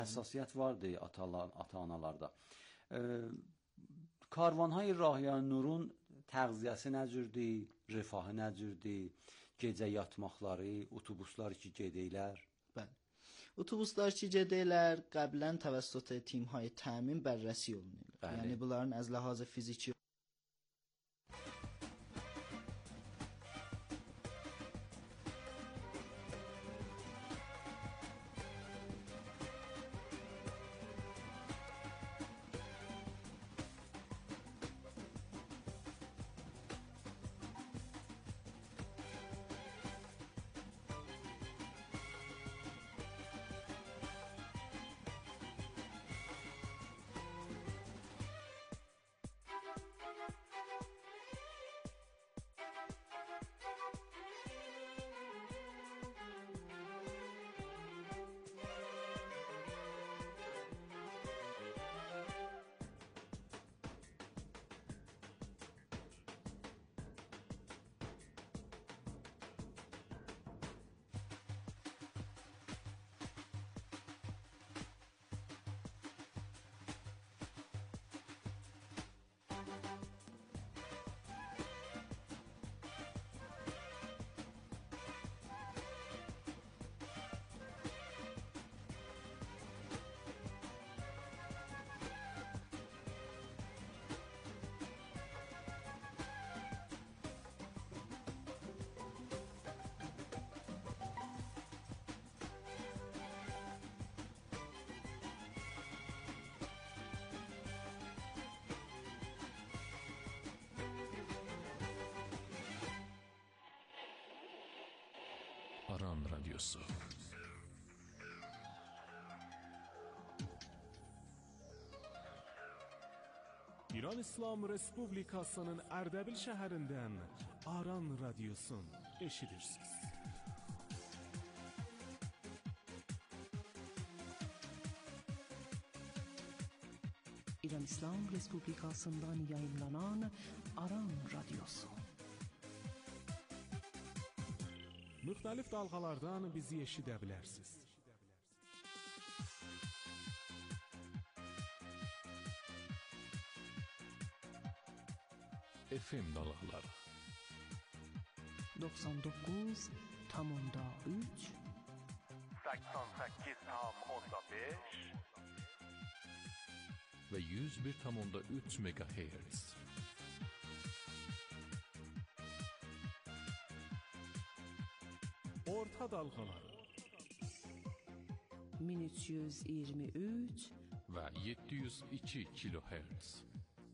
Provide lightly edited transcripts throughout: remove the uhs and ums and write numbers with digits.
Həssasiyyət vardı ata-anallarda. Karvanhay Rahiyan Nurun təğziyəsi nə cürdür, rifahı nə cürdür, gecə yatmaqları, otobuslar ki gedəylər. Bəli. Otobuslar ki gedəylər qəblən təvəssüt timhay təmin bərrəsi olunur. Yəni bunların az ləhazı fiziki Aran Radyosu. İran İslam Respublikasının Ərdəbil şəhərindən Aran Radyosun eşidirsiniz. İran İslam Respublikasından yayınlanan Aran Radyosu. Müxtəlif dalğalardan bizi eşidə bilərsiniz. FM dalğaları 99.3 88.5 ve 101.3 MHz. Orta dalğaları 1323 ve 702 kHz.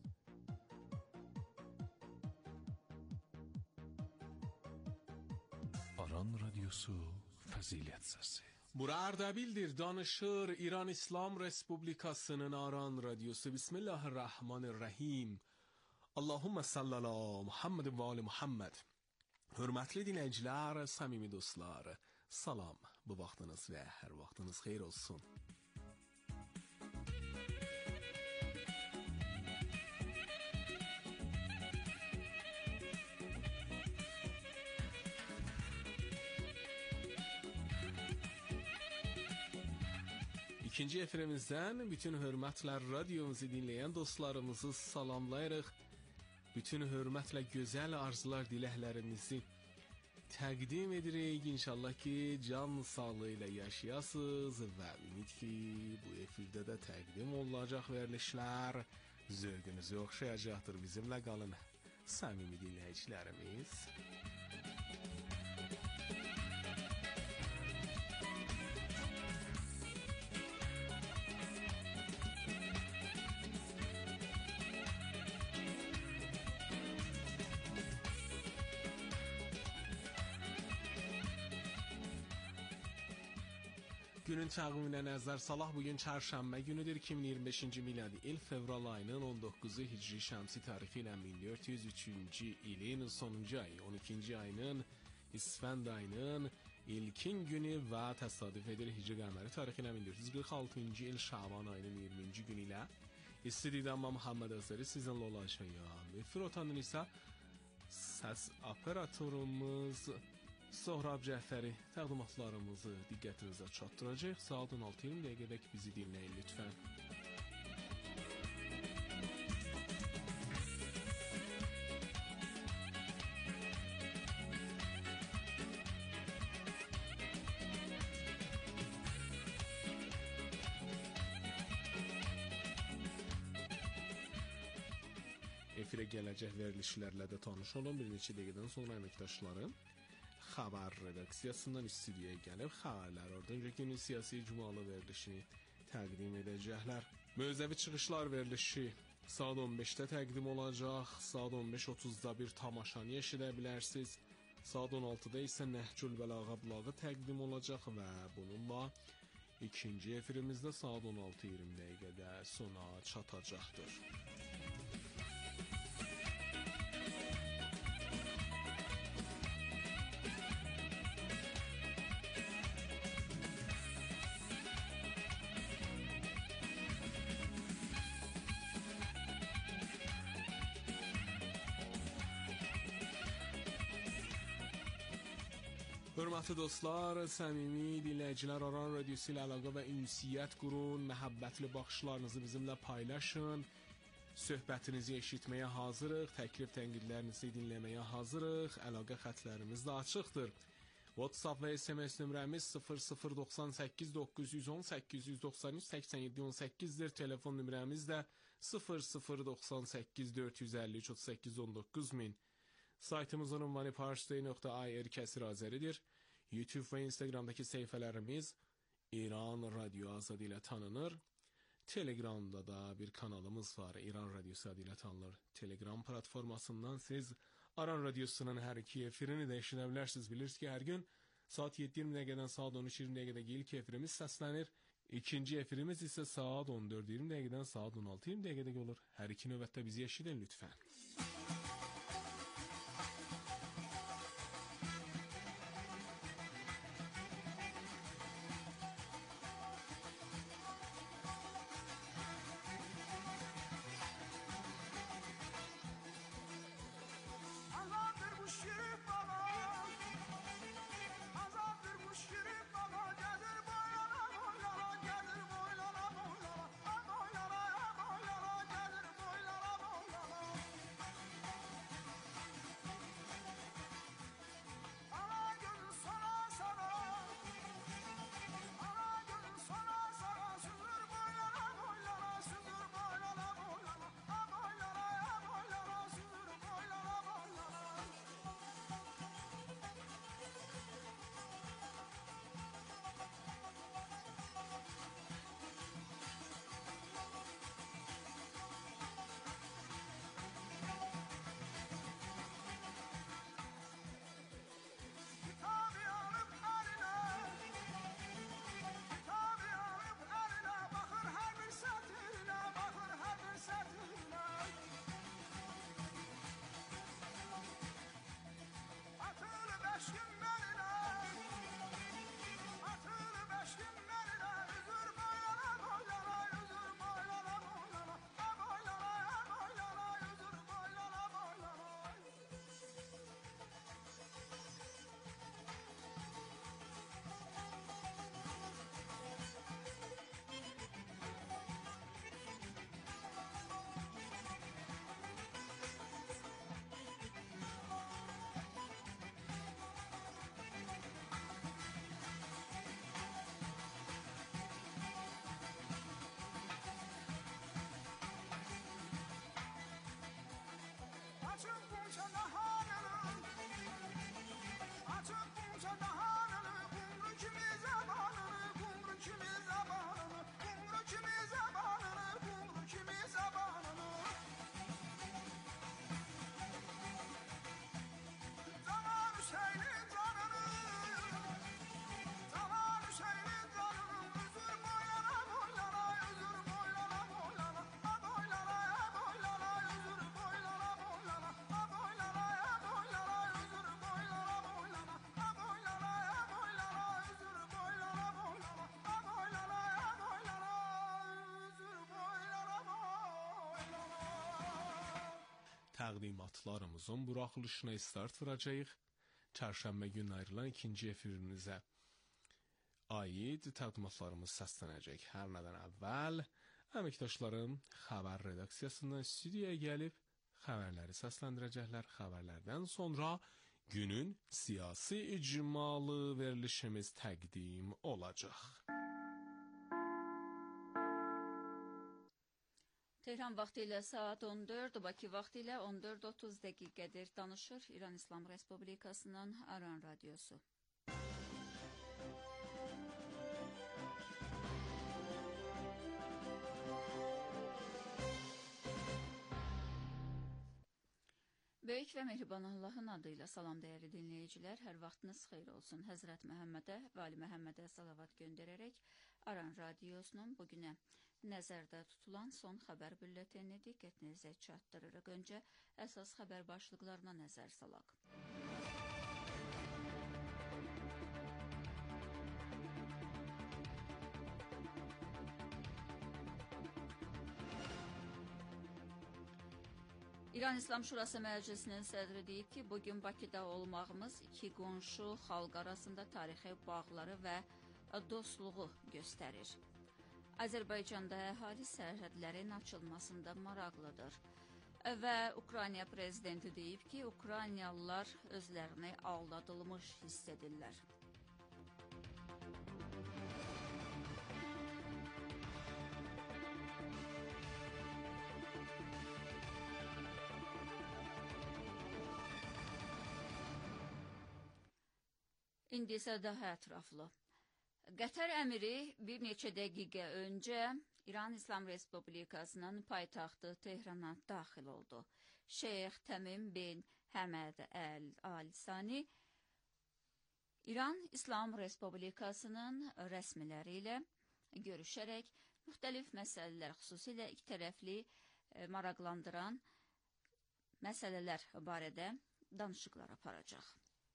Aran Radyosu Fəzilət Səsi. Bura Ərdəbildir, danışır İran İslam Respublikasının Aran Radyosu. Bismillahirrahmanirrahim. Allahümme salli ala Muhammed və ali Muhammed. Hörmətli dinləyicilər, səmimi dostlar, salam. Bu vaxtınız və hər vaxtınız xeyir olsun. İkinci efirimizdən bütün hörmətlə radiomuzu dinləyən dostlarımızı salamlayırıq. Bütün hörmətlə gözəl arzular, diləklərimizi təqdim edirik. İnşallah ki, can sağlığı ilə yaşayasınız və ümid ki, bu efirdə də təqdim olunacaq verilişlər zövqünüzü oxşayacaqdır. Bizimlə qalın, səmimi dinləyicilərimiz. Günün təqviminə nəzər salaq, bugün çarşənbə günüdür, 2025-ci miladi il fevral ayının 19-u hicri şəmsi tarixi ilə 1403-cü ilin sonuncu ayı, 12-ci ayının İsfənd ayının ilkin günü və təsadüf edir hicri qəməri tarixi ilə 1446-cı il Şaban ayının 20-ci günü ilə istidamma Muhammed Əsəri sizinlə olacağım. Efir otanın isə səs operatorumuz Sohrab Cəfəri təqdimatlarımızı diqqətinizə çatdıracaq. Saat 16:20 dəqiqədək bizi dinləyin lütfən. Efirə gələcək verilişlərlə də tanış olun. Bir neçə dəqiqədən sonra əməkdaşlarım xəbər redaksiyasından studiyaya gəlib xəbərlər ardınca günün siyasi icmalı verilişini təqdim edəcəklər. Mövzəvi çıxışlar verilişi saat 15-də təqdim olacaq. Saat 15:30-da bir tamaşanı eşidə bilərsiniz. Saat 16-da isə Nəhcül Bəlağə bloğu təqdim olacaq və bununla ikinci efirimizdə saat 16:20 dəqiqədə sona çatacaqdır. Hörmətli dostlar, səmimi dinləyicilər, Aran Radiosu ilə əlaqə və ünsiyyət qurun, məhəbbətli baxışlarınızı bizimlə paylaşın, söhbətinizi eşitməyə hazırıq, təklif tənqidlərinizi dinləməyə hazırıq, əlaqə xətlərimiz də açıqdır. WhatsApp və SMS nömrəmiz 0098 910 893 87 18-dir, telefon nömrəmiz də 0098 453 38 19000. Saytımızın ünvanı parstoy.ir/Azəridir. YouTube və Instagramdakı səhifələrimiz İran Radio Azad ilə tanınır. Telegramda da bir kanalımız var, İran Radiosu adı ilə tanınır. Telegram platformasından siz Aran Radiosunun hər iki efirini də eşidə bilərsiniz. Bilirsiniz ki, hər gün saat 7:20 dəqiqədən saat 13:20 dəqiqədəki ilk efirimiz səslənir. İkinci efirimiz isə saat 14:20 dəqiqədən saat 16:20 dəqiqədəki olur. Hər iki növbətdə bizi eşidin lütfən. Təqdimatlarımızın buraxılışına start verəcəyik. çərşənbə günü ayrılan ikinci efirimizə aid təqdimatlarımız səslənəcək. Hər nədən əvvəl əməkdaşlarım xəbər redaksiyasından studiyaya gəlib xəbərləri səsləndirəcəklər. Xəbərlərdən sonra günün siyasi icmalı verilişimiz təqdim olacaq. Tehran vaxtı ilə saat 14, Bakı vaxtı ilə 14:30 dəqiqədir. Danışır İran İslam Respublikasının Aran Radyosu. Böyük və mehriban Allahın adıyla salam dəyərli dinləyicilər. Hər vaxtınız xeyir olsun. Həzrət Məhəmmədə və Ali Məhəmmədə salavat göndərərək Aran Radyosunun bugünə nəzərdə tutulan son xəbər bülletenini diqqətinizə çatdırırıq. Öncə əsas xəbər başlıqlarına nəzər salaq. İran İslam Şurası Məclisinin sədri deyib ki, bugün Bakıda olmağımız iki qonşu xalq arasında tarixi bağları və dostluğu göstərir. Azərbaycanda əhali sərhədlərin açılmasında maraqlıdır. Və Ukrayna prezidenti deyib ki, Ukraynalılar özlərini aldadılmış hiss edirlər. İndi isə daha ətraflı. Qətər əmiri bir neçə dəqiqə öncə İran İslam Respublikasının paytaxtı Tehrana daxil oldu. Şeyx Təmim bin Həməd Əl Sani İran İslam Respublikasının rəsmiləri ilə görüşərək müxtəlif məsələlər, xüsusilə iki tərəfli maraqlandıran məsələlər barədə danışıqlar aparacaq.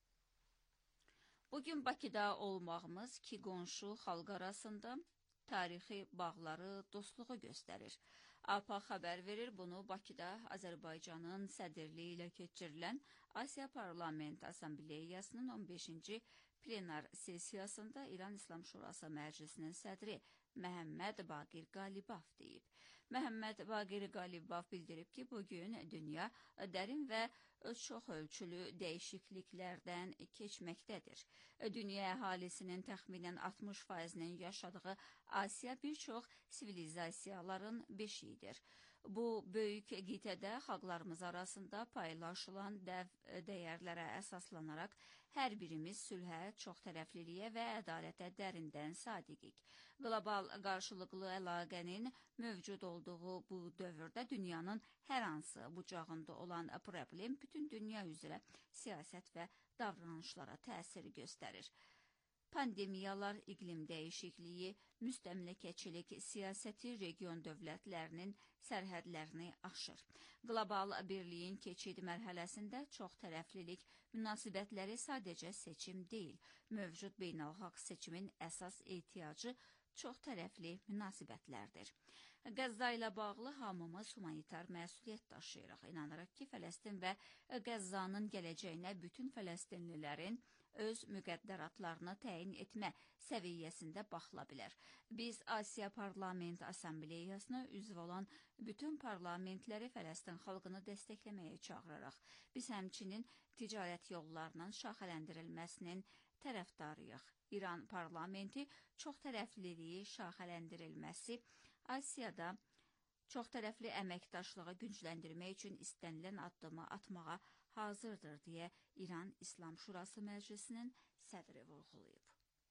Bugün Bakıda olmağımız iki qonşu xalq arasında tarixi bağları, dostluğu göstərir. APA xəbər verir, bunu Bakıda Azərbaycanın sədrliyi ilə keçirilən Asiya Parlament Assambleyasının 15-ci plenar sessiyasında İran İslam Şurası Məclisinin sədri Məhəmməd Baqir Qalibov deyib. Məhəmməd Baqir Qalibov bildirib ki, bugün dünya dərin və çox ölçülü dəyişikliklərdən keçməkdədir. Dünya əhalisinin təxminən 60%-nin yaşadığı Asiya bir çox sivilizasiyaların beşiyidir. Bu, böyük qitədə xalqlarımız arasında paylaşılan dəyərlərə əsaslanaraq hər birimiz sülhə, çoxtərəfliliyə və ədalətə dərindən sadiqik. Qlobal qarşılıqlı əlaqənin mövcud olduğu bu dövrdə dünyanın hər hansı bucağında olan problem bütün dünya üzrə siyasət və davranışlara təsir göstərir. Pandemiyalar, iqlim dəyişikliyi, müstəmləkəçilik siyasəti region dövlətlərinin sərhədlərini aşır. Qlobal birliyin keçid mərhələsində çoxtərəflilik münasibətləri sadəcə seçim deyil, mövcud beynəlxalq seçimin əsas ehtiyacı çoxtərəfli münasibətlərdir. Qəzza ilə bağlı hamımız humanitar məsuliyyət daşıyırıq. İnanırıq ki, Fələstin və Qəzzanın gələcəyinə bütün fələstinlilərin öz müqəddəratlarını təyin etmə səviyyəsində baxıla bilər. Biz Asiya Parlament Assambleyasına üzv olan bütün parlamentləri Fələstin xalqını dəstəkləməyə çağırırıq. Biz həmçinin ticarət yollarının şaxələndirilməsinin tərəfdarıyıq. İran parlamenti çoxtərəfliliyi şaxələndirilməsi Asiyada çoxtərəfli əməkdaşlığı gücləndirmək üçün istənilən addımı atmağa hazırdır deyə İran İslam Şurası Məclisinin sədri vurğulayıb.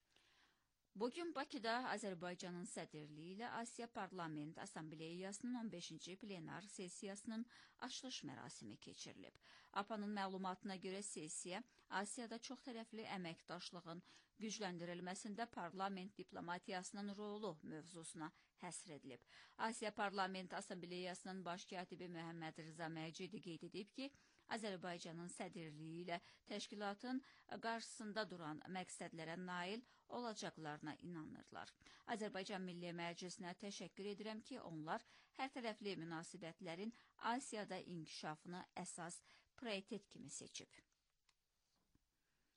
Bugün Bakıda Azərbaycanın sədrliyi ilə Asiya Parlament Assambleyasının 15-ci plenar sessiyasının açılış mərasimi keçirilib. APA-nın məlumatına görə sessiya Asiyada çoxtərəfli əməkdaşlığın gücləndirilməsində parlament diplomatiyasının rolu mövzusuna həsr edilib. Asiya Parlament Assambleyasının baş katibi Məhəmməd Rıza Məcidi qeyd edib ki, Azərbaycanın sədrliyi ilə təşkilatın qarşısında duran məqsədlərə nail olacaqlarına inanırlar. Azərbaycan Milli Məclisinə təşəkkür edirəm ki, onlar hərtərəfli münasibətlərin Asiyada inkişafını əsas prioritet kimi seçib.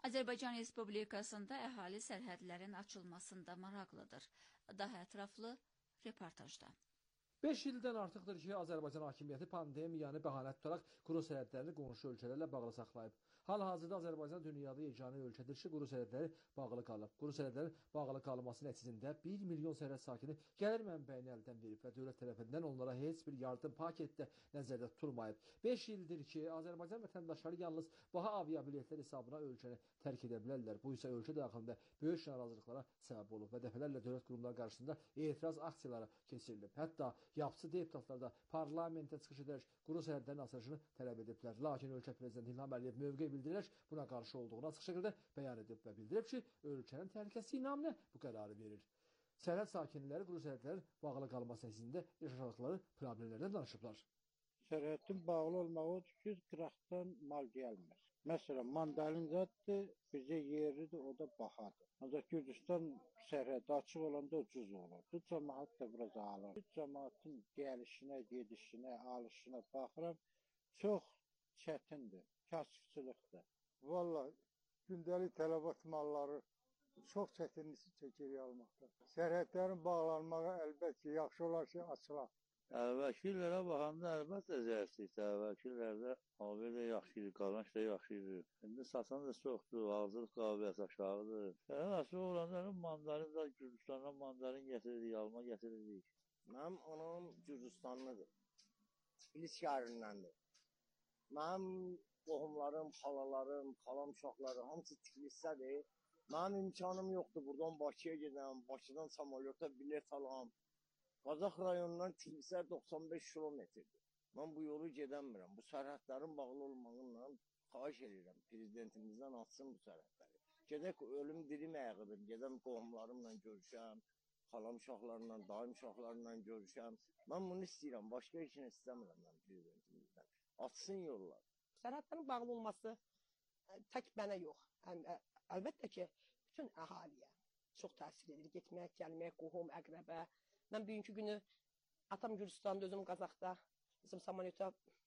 Azərbaycan Respublikasında əhali sərhədlərin açılmasında maraqlıdır. Daha ətraflı reportajda. 5 ildən artıqdır ki, Azərbaycan hakimiyyəti pandemiyanı bəhanə tutaraq quru sərhədlərini qonşu ölkələrlə bağlı saxlayıb. Hal-hazırda Azərbaycan dünyada yeganə ölkədir ki, quru sərhədləri bağlı qalıb. Quru sərhədlərin bağlı qalması nəticəsində 1 milyon sərhəd sakini gəlir mənbəyini əldən verib və dövlət tərəfindən onlara heç bir yardım paketdə nəzərdə tutulmayıb. 5 ildir ki, Azərbaycan vətəndaşları yalnız baha aviabiletlər hesabına ölkəni tərk edə bilərlər. Bu isə ölkə daxilində böyük narazılıqlara səbəb olub və dəfələrlə dövlət qurumları qarşısında etiraz aksiyaları keçirilib. Hətta yapıcı deputatlar da parlamentə çıxış edərək quru sərhədlərin açılışını tələb ediblər. Lakin ölkə prezidenti İlham Əliyev mövqe bildirərək buna qarşı olduğunu açıq şəkildə bəyan edib və bildirib ki, ölkənin təhlükəsizliyi naminə bu qərarı verir. Sərhəd sakinləri quru sərhədlərin bağlı qalması nəticəsində yaşadıqları problemlərdən danışıblar. Sərhədin bağlı olmağı üçün qıraqdan mal gəlmir. Məsələn, mandalin zaddır, bizə yerlidir, o da bahadır. Ancaq Gürcüstan sərhədi açıq olanda ucuz olur. Bu cəmaat da biraz alır. Bu cəmaatın gəlişinə, gedişinə, alışına baxıram, çox çətindir, kasıbçılıqdır. Vallahi gündəlik tələbat malları çox çətinlik çəkirik almaqda. Sərhədlərin bağlanmağı əlbəttə yaxşı olar ki, açılar. Əvvəlkilərə baxanda əlbəttə zəiflikdir. Əvvəlkilərdə alver də yaxşı idi, qazanc da yaxşı idi. İndi satan da çoxdur, ağzılıq qabiliyyəti aşağıdır. Sərhəd açıq olanda mandalin da Gürcüstandan mandalin gətiririk, alma gətiririk. Mənim anam Gürcüstanlıdır. Bilis şəhərindəndir. Mənim qohumlarım, xalalarım, xalam uşaqları hamısı Tiflisdədir. Mənim imkanım yoxdur buradan Bakıya gedəm, Bakıdan samolyota bilet alam. Qazax rayonundan Tiflisə 95 kilometrdir. Mən bu yolu gedəmirəm. Bu sərhədlərin bağlı olmağından xahiş edirəm. Prezidentimizdən açsın bu sərhədləri. Gedək ölüm dirim ayağıdır. Gedəm qohumlarımla görüşəm, xalam uşaqlarla, daim uşaqlarla görüşəm. Mən bunu istəyirəm. Başqa heç nə istəmirəm mən prezidentimizdən. Açsın yollar. Sərhədlərin bağlı olması tək mənə yox. Əlbəttə ki, bütün əhaliyə çox təsir edir. Getmək, gəlmək, qohum, əqrəbə. Mən bugünkü günü atam Gürcüstanda, özüm Qazaxda, bizim samolyota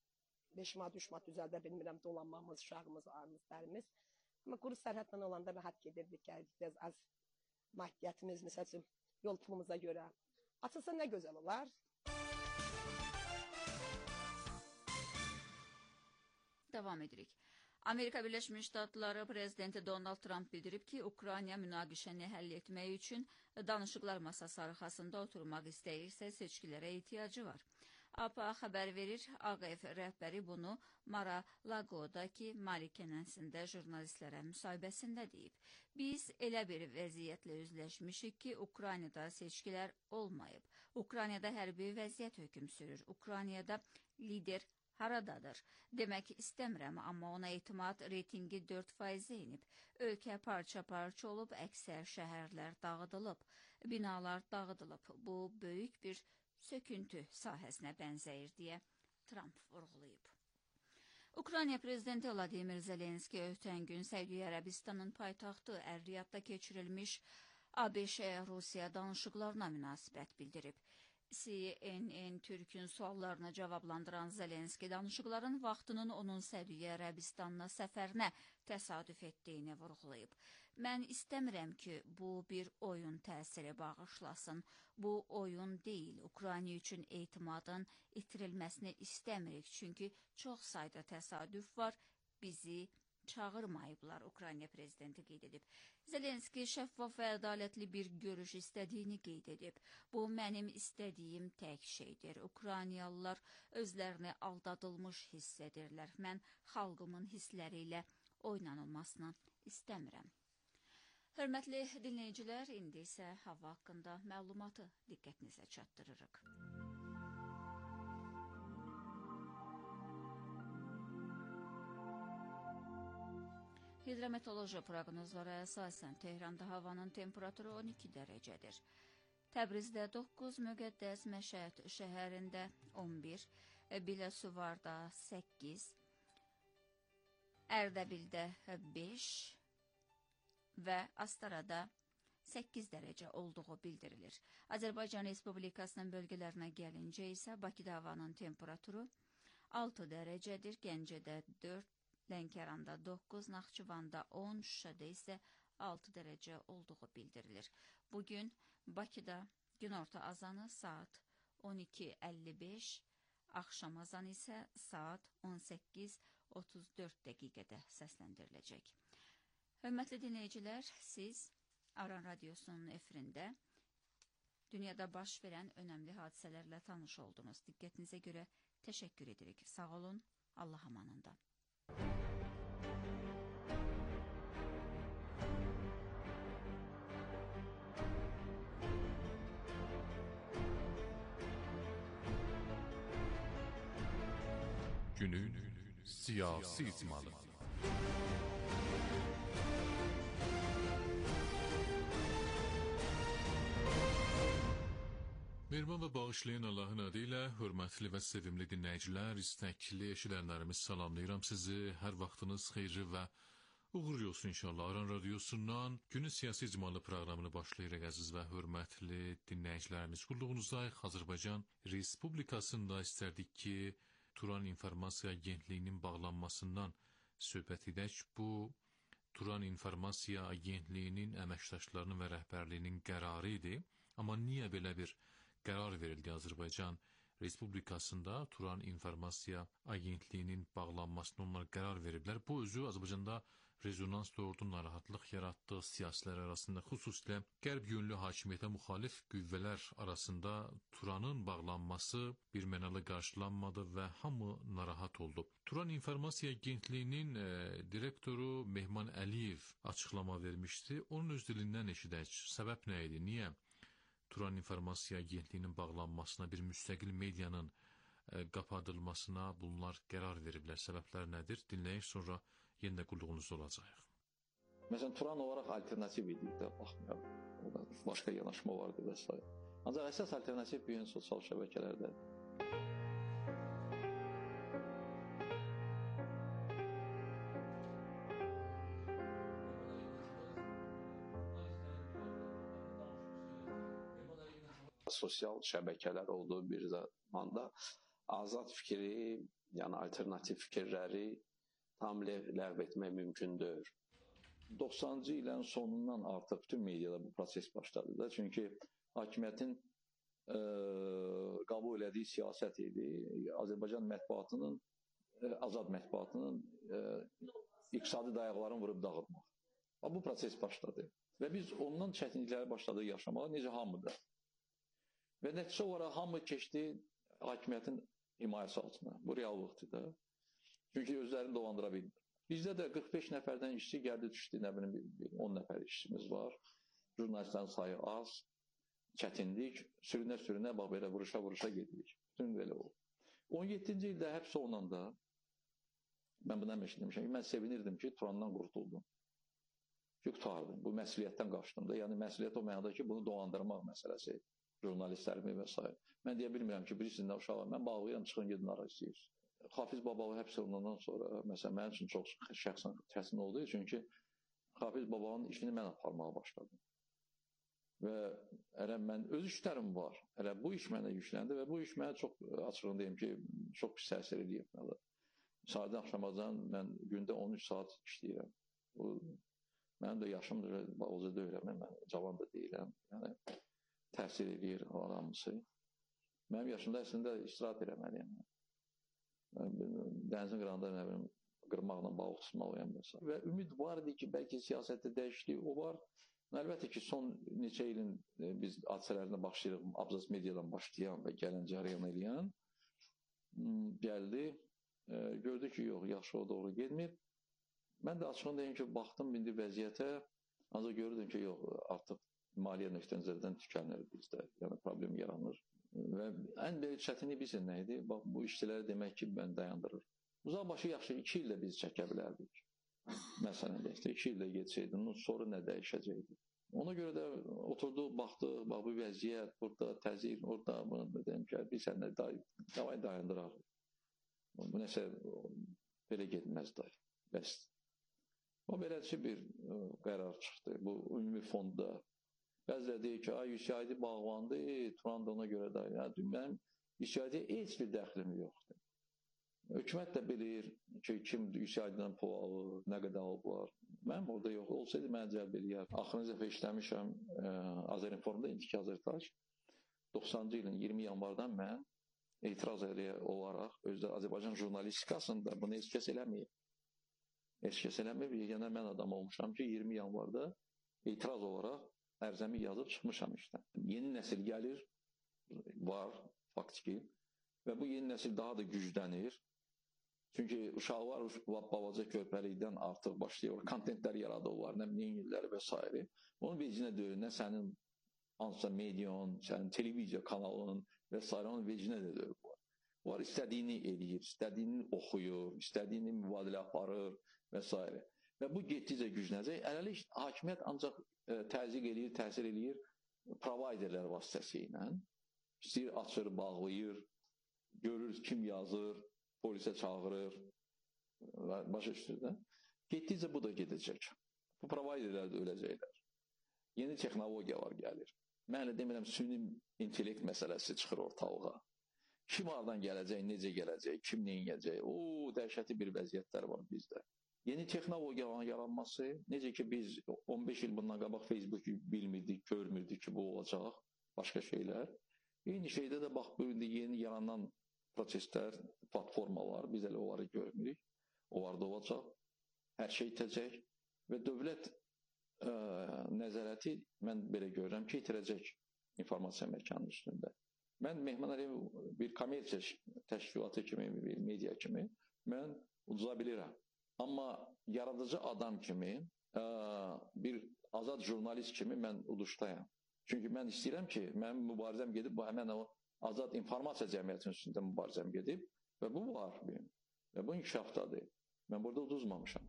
5 manat, 3 manat üzərdə bilmirəm dolanmamız, uşağımız, arımız, dərimiz. Amma quru sərhədlə olanda rahat gedirdik, gəldik. Biraz az maddiyyətimiz, məsəl üçün, yol pulumuza görə. Açılsa nə gözəl olar. Davam edirik. Amerika Birləşmiş Ştatları prezidenti Donald Trump bildirib ki, Ukrayna münaqişəni həll etmək üçün danışıqlar masası arxasında oturmaq istəyirsə seçkilərə ehtiyacı var. APA xəbər verir, AQF rəhbəri bunu Mar-a-Lagodakı malikanəsində jurnalistlərə müsahibəsində deyib. Biz elə bir vəziyyətlə üzləşmişik ki, Ukraynada seçkilər olmayıb. Ukraynada hərbi vəziyyət hökm sürür. Ukraynada lider haradadır? Demək istəmirəm, amma ona etimad reytingi 4% inib. Ölkə parça-parça olub, əksər şəhərlər dağıdılıb, binalar dağıdılıb. Bu, böyük bir söküntü sahəsinə bənzəyir, deyə Trump vurğulayıb. Ukrayna prezidenti Vladimir Zelenski ötən gün Səudiyyə Ərəbistanın paytaxtı Əl-Riyadda keçirilmiş ABŞ-Rusiya danışıqlarına münasibət bildirib. CNN Türk'ün suallarını cavablandıran Zelenski danışıqların vaxtının onun Səudiyyə Ərəbistanına səfərinə təsadüf etdiyini vurğulayıb. Mən istəmirəm ki, bu bir oyun təsiri bağışlasın. Bu oyun deyil. Ukrayna üçün etimadın itirilməsini istəmirik. Çünki çox sayda təsadüf var. Bizi çağırmayıblar, Ukrayna prezidenti qeyd edib. Zelenski şəffaf və ədalətli bir görüş istədiyini qeyd edib. Bu, mənim istədiyim tək şeydir. Ukraynalılar özlərini aldadılmış hiss edirlər. Mən xalqımın hissləri ilə oynanılmasını istəmirəm. Hörmətli dinləyicilər, indi isə hava haqqında məlumatı diqqətinizə çatdırırıq. Hidrometeoroloji proqnozlara əsasən Tehranda havanın temperaturu 12 dərəcədir. Təbrizdə 9, Müqəddəs Məşəd şəhərində 11, Biləsuvarda 8, Ərdəbildə 5 və Astarada 8 dərəcə olduğu bildirilir. Azərbaycan Respublikasının bölgələrinə gəlincə isə Bakıda havanın temperaturu 6 dərəcədir, Gəncədə 4, Lənkəranda 9, Naxçıvanda 10, Şuşada isə 6 dərəcə olduğu bildirilir. Bugün Bakıda günorta azanı saat 12:55, axşam azanı isə saat 18:34 dəqiqədə səsləndiriləcək. Hörmətli dinləyicilər, siz Aran Radiosunun efirində dünyada baş verən önəmli hadisələrlə tanış oldunuz. Diqqətinizə görə təşəkkür edirik. Sağ olun, Allah amanında. Günün siyasi icmalı. Mehriban və bağışlayan Allahın adı ilə hörmətli və sevimli dinləyicilər, istəkli eşidənlərimiz salamlayıram sizi. Hər vaxtınız xeyirli və uğurlu olsun inşallah. Aran Radiosundan Günün Siyasi İcmalı proqramını başlayırıq əziz və hörmətli dinləyicilərimiz. Qulluğunuzdayıq. Azərbaycan Respublikasında istərdik ki, Turan İnformasiya Agentliyinin bağlanmasından söhbət edək. Bu, Turan İnformasiya Agentliyinin əməkdaşlarının və rəhbərliyinin qərarı idi. Amma niyə belə bir qərar verildi Azərbaycan Respublikasında Turan İnformasiya Agentliyinin bağlanmasına onlar qərar veriblər. Bu özü Azərbaycanda rezonans doğurdu, narahatlıq yaratdı, siyasilər arasında, xüsusilə qərb yönlü hakimiyyətə müxalif qüvvələr arasında Turanın bağlanması bir mənalı qarşılanmadı və hamı narahat oldu. Turan İnformasiya Agentliyinin direktoru Mehman Əliyev açıqlama vermişdi. Onun öz dilindən eşidək. Səbəb nə idi? Niyə Turan İnformasiya Agentliyinin bağlanmasına, bir müstəqil medianın qapadılmasına bunlar qərar veriblər? Səbəblər nədir? Dinləyək, sonra yenə də qulluğunuzda olacaq. Məsələn, Turan olaraq alternativ idi də, baxmayaraq. Başqa yanaşma vardı və s. Ancaq əsas alternativ bu gün sosial şəbəkələrdədir. Sosial şəbəkələr olduğu bir zamanda azad fikri, yəni alternativ fikirləri tam ləğv etmək mümkündür. 90-cı illərin sonundan artıq bütün mediada bu proses başladı da. Çünki hakimiyyətin qəbul elədiyi siyasət idi. Azərbaycan mətbuatının, azad mətbuatının iqtisadi dayaqlarını vurub dağıtmaq. Bu proses başladı. Və biz ondan çətinlikləri başladıq yaşamağa, necə hamıda. Və nəticə olaraq hamı keçdi hakimiyyətin himayəsi altına. Bu reallıqdır da. Çünki özlərini dolandıra bilmir. Bizdə də 45 nəfərdən işçi gəldi düşdü, nə bilim 10 nəfər işçimiz var. Jurnalistlərin sayı az, çətinlik, sürünə-sürünə, bax belə vuruşa-vuruşa gedirik. Bütün belə oldu. 17-ci ildə həbs olunanda, mən buna eşitmişəm ki, mən sevinirdim ki, Turandan qurtuldum. Ki, qutardım, bu məsuliyyətdən qaçdım da. Yəni, məsuliyyət o mənada ki, bunu dolandırmaq məsələsi. Jurnalistlərimi və s. Mən deyə bilmirəm ki, bilirsiniz nə uşaqlar, mən bağlayıram, çıxın gedin ara istəyirsiniz. Hafiz Babalı həbs olunandan sonra, məsələn, mənim üçün çox şəxsən kəsin oldu, çünki Hafiz Babalının işini mən aparmağa başladım. Və elə mən öz işlərim var, elə bu iş mənə yükləndi və bu iş mənə çox açığını deyim ki, çox pis təsir edib. Sadə axşamacan mən gündə 13 saat işləyirəm. Mənim də yaşım oca deyiləm, mən cavan da deyiləm. Yəni, təsir edir aramısı. Mənim yaşımda əslində istirahat eləməliyəm. Dənizin qırağında nə bilim, qırmaqla balıq tutmalıyam. Və ümid var idi ki, bəlkə siyasətdə dəyişiklik o var. Əlbəttə ki, son neçə ilin biz hadisələrinə başlayırıq, abzas mediadan başlayan və gələn cərəyan eləyən gəldi, gördü ki, yox, yaxşı o doğru getmir. Mən də açığını deyim ki, baxdım indi vəziyyətə, ancaq görürdüm ki, yox, artıq maliyyə nöqtə-nəzərdən tükənir bizdə, yəni problem yaranır. Və ən böyük çətinlik bilsin nə idi? Bax, bu işçiləri demək ki, mən dayandırır. Uzaqbaşı yaxşı, 2 ildə biz çəkə bilərdik. Məsələn, 2 ildə getsəydi, sonra nə dəyişəcəkdi? Ona görə də oturduq, baxdıq, bax, bu vəziyyət, burada təzyiq, orada, bunu deyim ki, biz sənə davay dayandıraq. Bu nəsə belə getməz day, bəs. O beləci bir qərar çıxdı, bu ümumi fonda. Bəziləri deyir ki, USAID bağlandı, Turan da ona görə də. Yəni, mənim USAID-ə heç bir dəxlim yoxdur. Hökumət də bilir ki, kim üsyandan pul alır, nə qədər alıblar. Mənim orada yox, olsaydı mənə cəlb eləyər. Axırıncı dəfə işləmişəm Azərinformda, indiki Azərtac. 90-cı ilin 20 yanvardan mən etiraz olaraq özdə Azərbaycan jurnalistikasında bunu heç kəs eləməyib. Heç kəs eləməyib, yeganə mən adam olmuşam ki, 20 yanvarda etiraz olaraq ərzəmi yazıb çıxmışam işdən. Yeni nəsil gəlir, var, faktiki və bu yeni nəsil daha da güclənir. Çünki uşaqlar balaca körpəlikdən artıq başlayır, kontentlər yaradırlar, nə illəri və s. Onun vecinə deyir, nə sənin hansısa medion, sənin televiziya kanalının və s. onun vecinə də deyir. Var istədiyini eləyir, istədiyini oxuyur, istədiyini mübadilə aparır və s. Və bu getdikcə güclənəcək. Hələlik hakimiyyət ancaq təzyiq eləyir, təsir eləyir providerlər vasitəsilə. İstəyir, açır, bağlayır, görür kim yazır, polisə çağırır, başa düşdür. Getdikcə bu da gedəcək. Bu providerlər də öləcəklər. Yeni texnologiyalar gəlir. Mən elə demirəm, süni intellekt məsələsi çıxır ortalığa. Kim oradan gələcək, necə gələcək, kim neyəcək, dəhşəti bir vəziyyətlər var bizdə. Yeni texnologiyaların yaranması, necə ki biz 15 il bundan qabaq Facebook bilmirdik, görmürdük ki bu olacaq, başqa şeylər. Eyni şeydə də bax, bu yeni yaranan proseslər, platformalar, biz elə onları görmürük. Onlar da olacaq, hər şey itəcək və dövlət nəzarəti mən belə görürəm ki, itirəcək informasiya məkanının üstündə. Mən Mehman Əliyev bir kommersiya təşkilatı kimi, bir media kimi mən uduza bilirəm. Amma yaradıcı adam kimi, bir azad jurnalist kimi mən uduşdayam. Çünki mən istəyirəm ki, mənim mübarizəm gedib, həmən o azad informasiya cəmiyyətinin üstündə mübarizəm gedib və bu var benim. Və bu inkişafdadır. Mən burada uduzmamışam.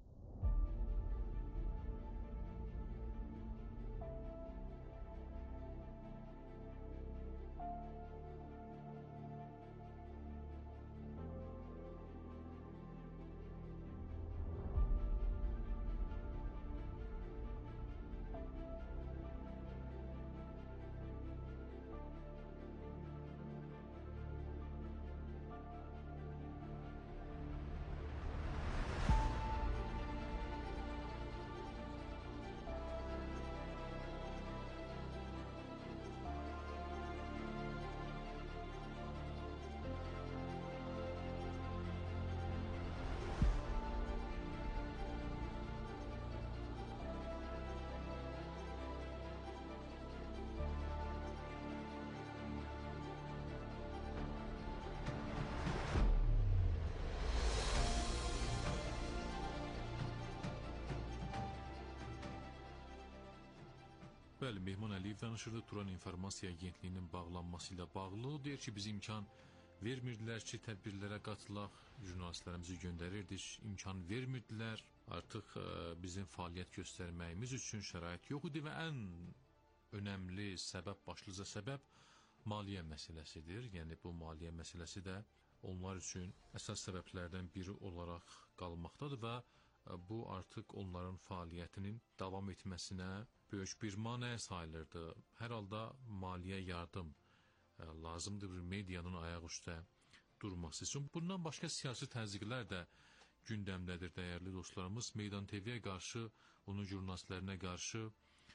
Bəli, Mehman Əliyev danışırdı Turan İnformasiya Agentliyinin bağlanması ilə bağlı. Deyir ki, biz imkan vermirdilər ki, tədbirlərə qatılaq, jurnalistlərimizi göndərirdik, imkan vermirdilər. Artıq bizim fəaliyyət göstərməyimiz üçün şərait yox idi və ən önəmli səbəb, başlıca səbəb maliyyə məsələsidir. Yəni, bu maliyyə məsələsi də onlar üçün əsas səbəblərdən biri olaraq qalmaqdadır və bu artıq onların fəaliyyətinin davam etməsinə böyük bir manə sayılırdı. Hər halda maliyyə yardım lazımdır bir medianın ayaq üstə durması üçün. Bundan başqa siyasi təzyiqlər də gündəmdədir, dəyərli dostlarımız. Meydan TV-yə qarşı, onun jurnalistlərinə qarşı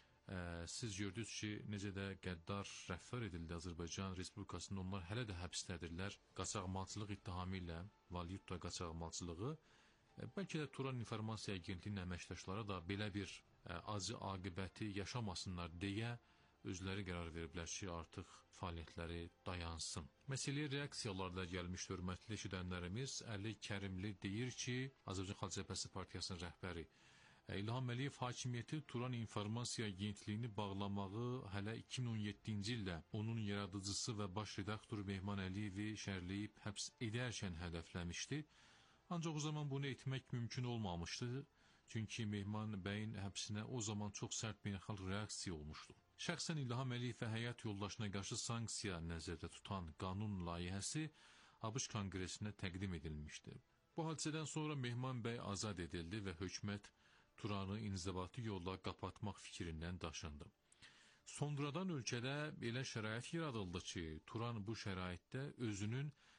siz gördünüz ki, necə də qəddar rəftar edildi Azərbaycan Respublikasında. Onlar hələ də həbsdədirlər. Qaçaqmalçılıq ittihamı ilə, valyuta qaçaqmalçılığı. Bəlkə də Turan İnformasiya Agentliyinin əməkdaşları da belə bir acı aqibəti yaşamasınlar deyə özləri qərar veriblər ki, artıq fəaliyyətləri dayansın. Məsələyə reaksiyalarla gəlmiş hörmətli eşidənlərimiz Əli Kərimli deyir ki, Azərbaycan Xalq Cəbhəsi Partiyasının rəhbəri İlham Əliyev hakimiyyəti Turan İnformasiya Agentliyini bağlamağı hələ 2017-ci ildə onun yaradıcısı və baş redaktoru Mehman Əliyevi şərləyib həbs edərkən hədəfləmişdi. Ancaq o zaman bunu etmək mümkün olmamışdı. Çünki Mehman bəyin həbsinə o zaman çox sərt beynəlxalq reaksiya olmuşdu. Şəxsən İlham Əliyev və həyat yoldaşına qarşı sanksiya nəzərdə tutan qanun layihəsi ABŞ Konqresinə təqdim edilmişdi. Bu hadisədən sonra Mehman bəy azad edildi və hökumət Turanı inzibati yolla qapatmaq fikrindən daşındı. Sonradan ölkədə elə şərait yaradıldı ki, Turan bu şəraitdə özünün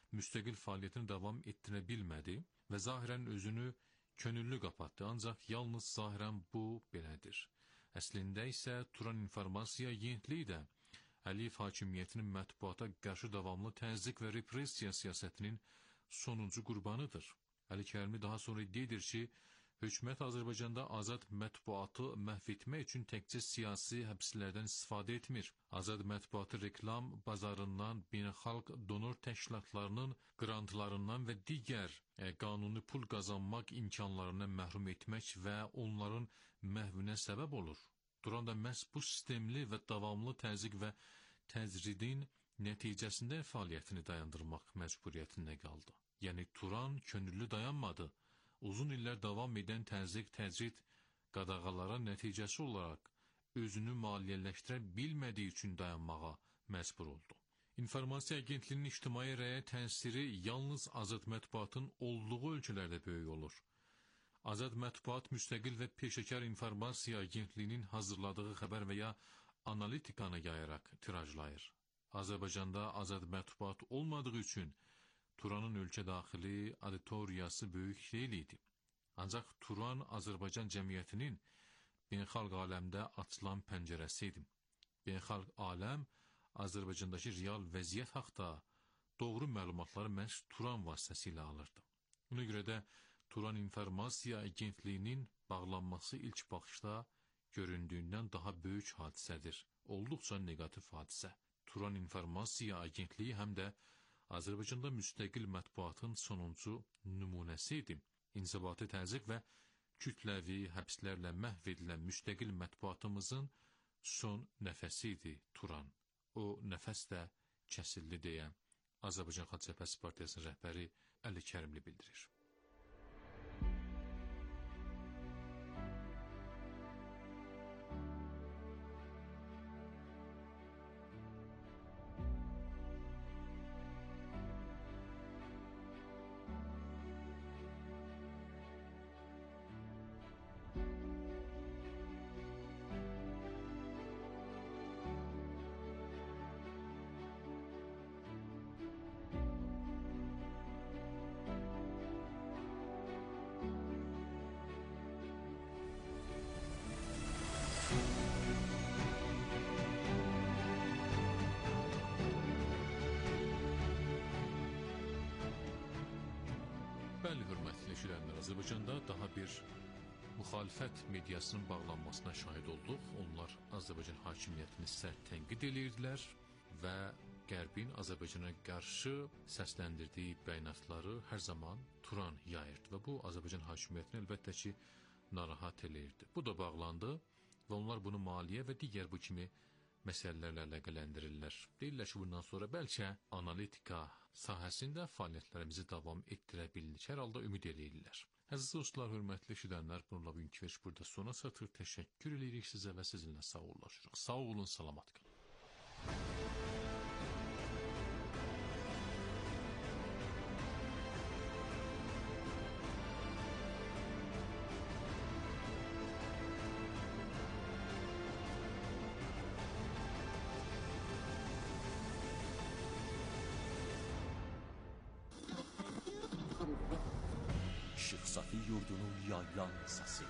müstəqil fəaliyyətini davam etdirə bilmədi və zahirən özünü könüllü qapatdı. Ancaq yalnız zahirən bu belədir. Əslində isə Turan informasiya agentliyi də Əliyev hakimiyyətinin mətbuata qarşı davamlı təzyiq və repressiya siyasətinin sonuncu qurbanıdır. Əli Kərimi daha sonra iddia edir ki, hökumət Azərbaycanda azad mətbuatı məhv etmək üçün təkcə siyasi həbslərdən istifadə etmir. Azad mətbuatı reklam bazarından, beynəlxalq donor təşkilatlarının qrantlarından və digər qanuni pul qazanmaq imkanlarından məhrum etmək və onların məhvinə səbəb olur. Turan da məhz bu sistemli və davamlı təzyiq və təcridin nəticəsində fəaliyyətini dayandırmaq məcburiyyətində qaldı. Yəni Turan könüllü dayanmadı. Uzun illər davam edən təzyiq, təcrid qadağalara nəticəsi olaraq özünü maliyyələşdirə bilmədiyi üçün dayanmağa məcbur oldu. İnformasiya agentliyinin ictimai rəyə təsiri yalnız azad mətbuatın olduğu ölkələrdə böyük olur. Azad mətbuat müstəqil və peşəkar informasiya agentliyinin hazırladığı xəbər və ya analitikanı yayaraq tirajlayır. Azərbaycanda azad mətbuat olmadığı üçün Turanın ölkə daxili auditoriyası böyük deyil idi. Ancaq Turan Azərbaycan cəmiyyətinin beynəlxalq aləmdə açılan pəncərəsi idi. Beynəlxalq aləm Azərbaycandakı real vəziyyət haqda doğru məlumatları məhz Turan vasitəsilə alırdı. Buna görə də Turan informasiya agentliyinin bağlanması ilk baxışda göründüyündən daha böyük hadisədir. Olduqca negativ hadisə. Turan informasiya agentliyi həm də Azərbaycanda müstəqil mətbuatın sonuncu nümunəsi idi. İnzibati təzyiq və kütləvi həbslərlə məhv edilən müstəqil mətbuatımızın son nəfəsi idi Turan. O nəfəs də kəsildi deyə Azərbaycan Xalq Cəbhəsi Partiyasının rəhbəri Əli Kərimli bildirir. Bəli, hörmətli eşidənlər, Azərbaycanda daha bir müxalifət mediasının bağlanmasına şahid olduq. Onlar Azərbaycan hakimiyyətini sərt tənqid edirdilər və Qərbin Azərbaycana qarşı səsləndirdiyi bəyanatları hər zaman Turan yayırdı və bu Azərbaycan hakimiyyətini əlbəttə ki, narahat eləyirdi. Bu da bağlandı və onlar bunu maliyyə və digər bu kimi məsələlərlə əlaqələndirirlər. Deyirlər ki, bundan sonra bəlkə analitika sahəsində fəaliyyətlərimizi davam etdirə bilirik. Hər halda ümid eləyirlər. Əziz dostlar, hörmətli eşidənlər, bununla bugünkü veş burada sona çatır. Təşəkkür edirik sizə və sizinlə sağollaşırıq. Sağ olun, salamat qalın. Işıq Safi yurdunun yaylan səsi,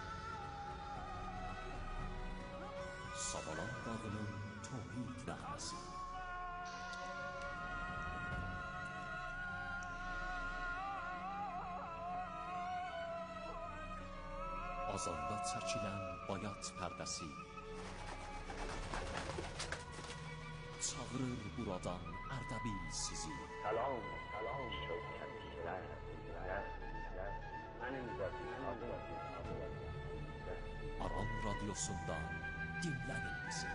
Savalan dağının tohid nəğməsi, Azanda çəkilən bayat pərdəsi, çağırır buradan Ərdəbil sizi. Salam, salam şövkətlər, mənim adım Aran radyosundan dinlənin bizi.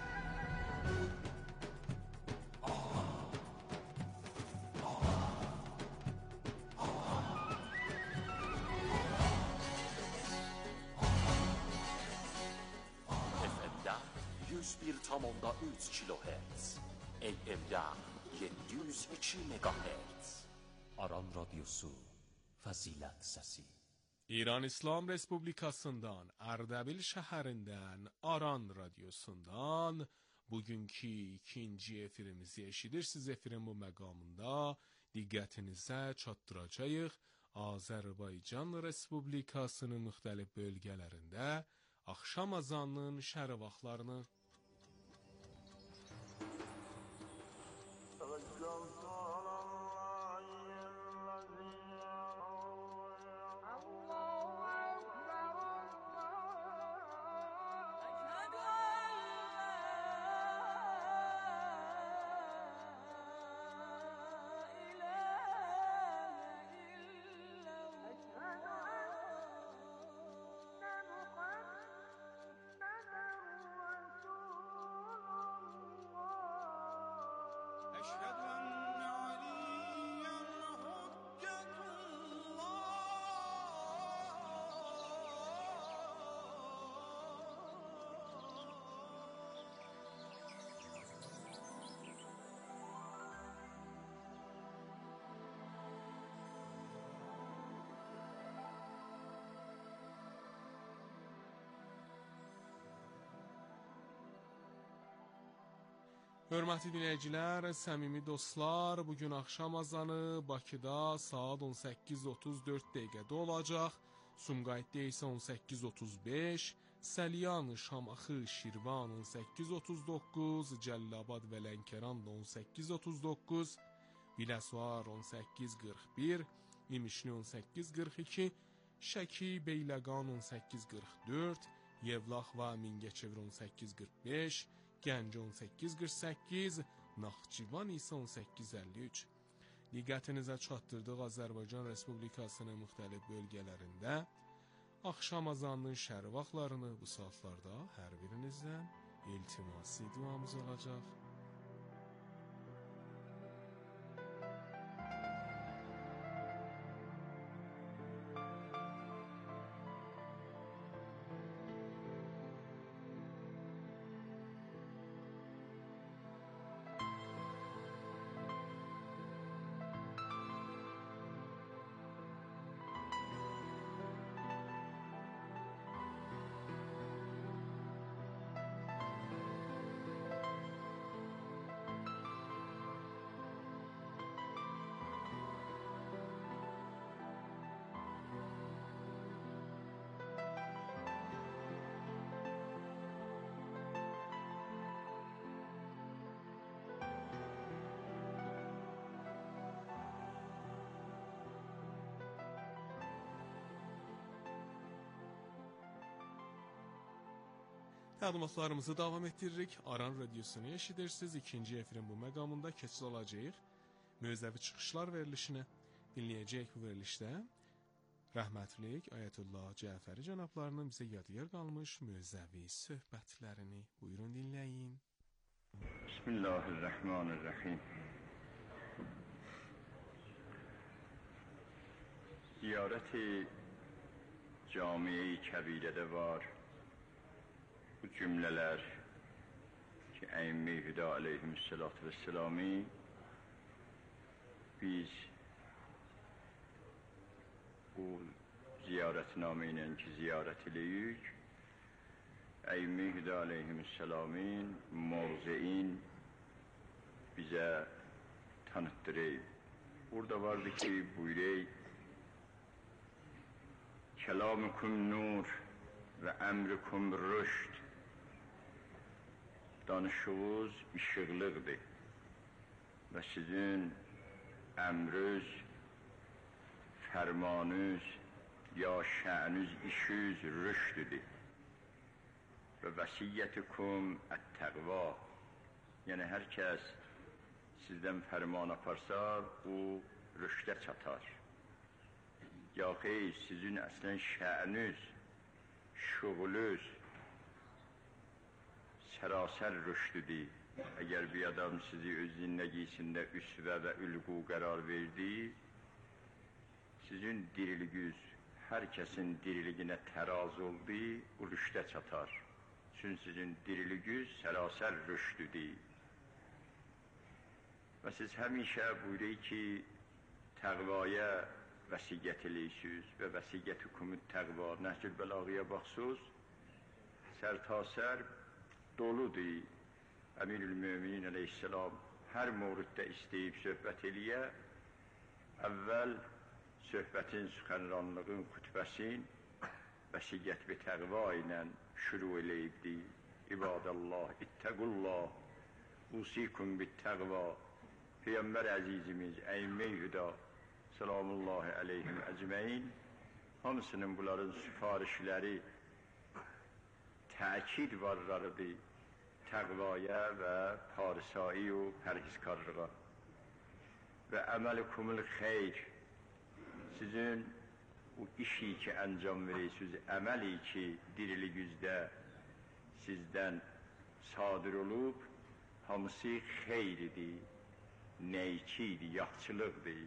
FM'də 101,3 kHz, AM-də 702 MHz. Aran radyosu, fəzilət səsi. İran İslam Respublikasından, Ərdəbil şəhərindən, Aran radyosundan bugünkü ikinci efirimizi eşidirsiniz. Efirin bu məqamında diqqətinizə çatdıracağıq Azərbaycan Respublikasının müxtəlif bölgələrində axşam azanının şərq vaxtlarını. Hörmətli dinləyicilər, səmimi dostlar, bugün axşam azanı Bakıda saat 18:34 dəqiqədə olacaq. Sumqayıtda isə 18:35, Səlyan, Şamaxı, Şirvan 18:39, Cəllabad və Lənkəran 18:39, Biləsuvar 18:41, İmişli 18:42, Şəki, Beyləqan 18:44, Yevlax və Mingəçevir 18:45, Gəncə 18:48, Naxçıvan isə 18:53. Diqqətinizə çatdırdıq Azərbaycan Respublikasının müxtəlif bölgələrində axşam azanının şərq vaxtlarını bu saatlarda hər birinizdən iltimasi duamız olacaq. Təlimatlarımızı davam etdiririk. Aran radiosunu eşidirsiniz. İkinci efrin bu məqamında keçid olacaq. Mövzəvi çıxışlar verilişinə dinləyəcək bu verilişdə. Rəhmətlik Ayətullah Cəfəri cənablarının bizə yadigar qalmış mövzəvi söhbətlərini buyurun dinləyin. Bismillahirrahmanirrahim. Ziyarəti camiye-i kəbirədə var. Bu cümlələr ki, Əimmi Hüda aleyhissalatu vesselami biz bu ziyarətnamə ilə ki, ziyarət eləyik, Əimmi Hüda aleyhissalamın mavzein bizə tanıtdırıb. Burada vardı ki, buyurək, Kəlamükum nur və əmrükum rüşd. Danışığınız işıqlıqdır və sizin əmrüz, fərmanüz, ya şənüz, işüz rüşdüdür. Və vəsiyyətikum ət-təqva. Yəni, hər kəs sizdən fərman aparsa, bu rüşdə çatar. Ya xeyr, sizin əslən şənüz, şuğulüz, sərasər rüşdüdür. Əgər bir adam sizi öz zindəgisində üsvə və ülqu qərar verdi, sizin diriliğiniz hər kəsin diriliğinə təraz oldu, bu rüşdə çatar. Çünki sizin diriliğiniz sərasər rüşdüdür. Və siz həmişə buyuruq ki, təqvaya vəsiyyət eləyirsiniz və vəsiyyətikumut təqva. Nəhcül Bəlağıya baxsınız, sərtasər doludur. Əmirül-Möminin əleyhissalam hər mövriddə istəyib söhbət eləyə, əvvəl söhbətin, süxənranlığın, xütbəsin vəsiyyət və təqva ilə şüru eləyibdi. İbadallah, ittəqullah, usikum bittəqva. Peyğəmbər əzizimiz, əimmə-i hüda, salamullahi əleyhim əcməin, hamısının bunların sifarişləri təkid varlarıdır təqvaya və parisai və pərhizkarlığa. Və əməlikumul xeyr, sizin o işi ki əncam verirsiniz, əməli ki diriligüzdə sizdən sadir olub, hamısı xeyridir, neyçidir, yaxçılıqdır.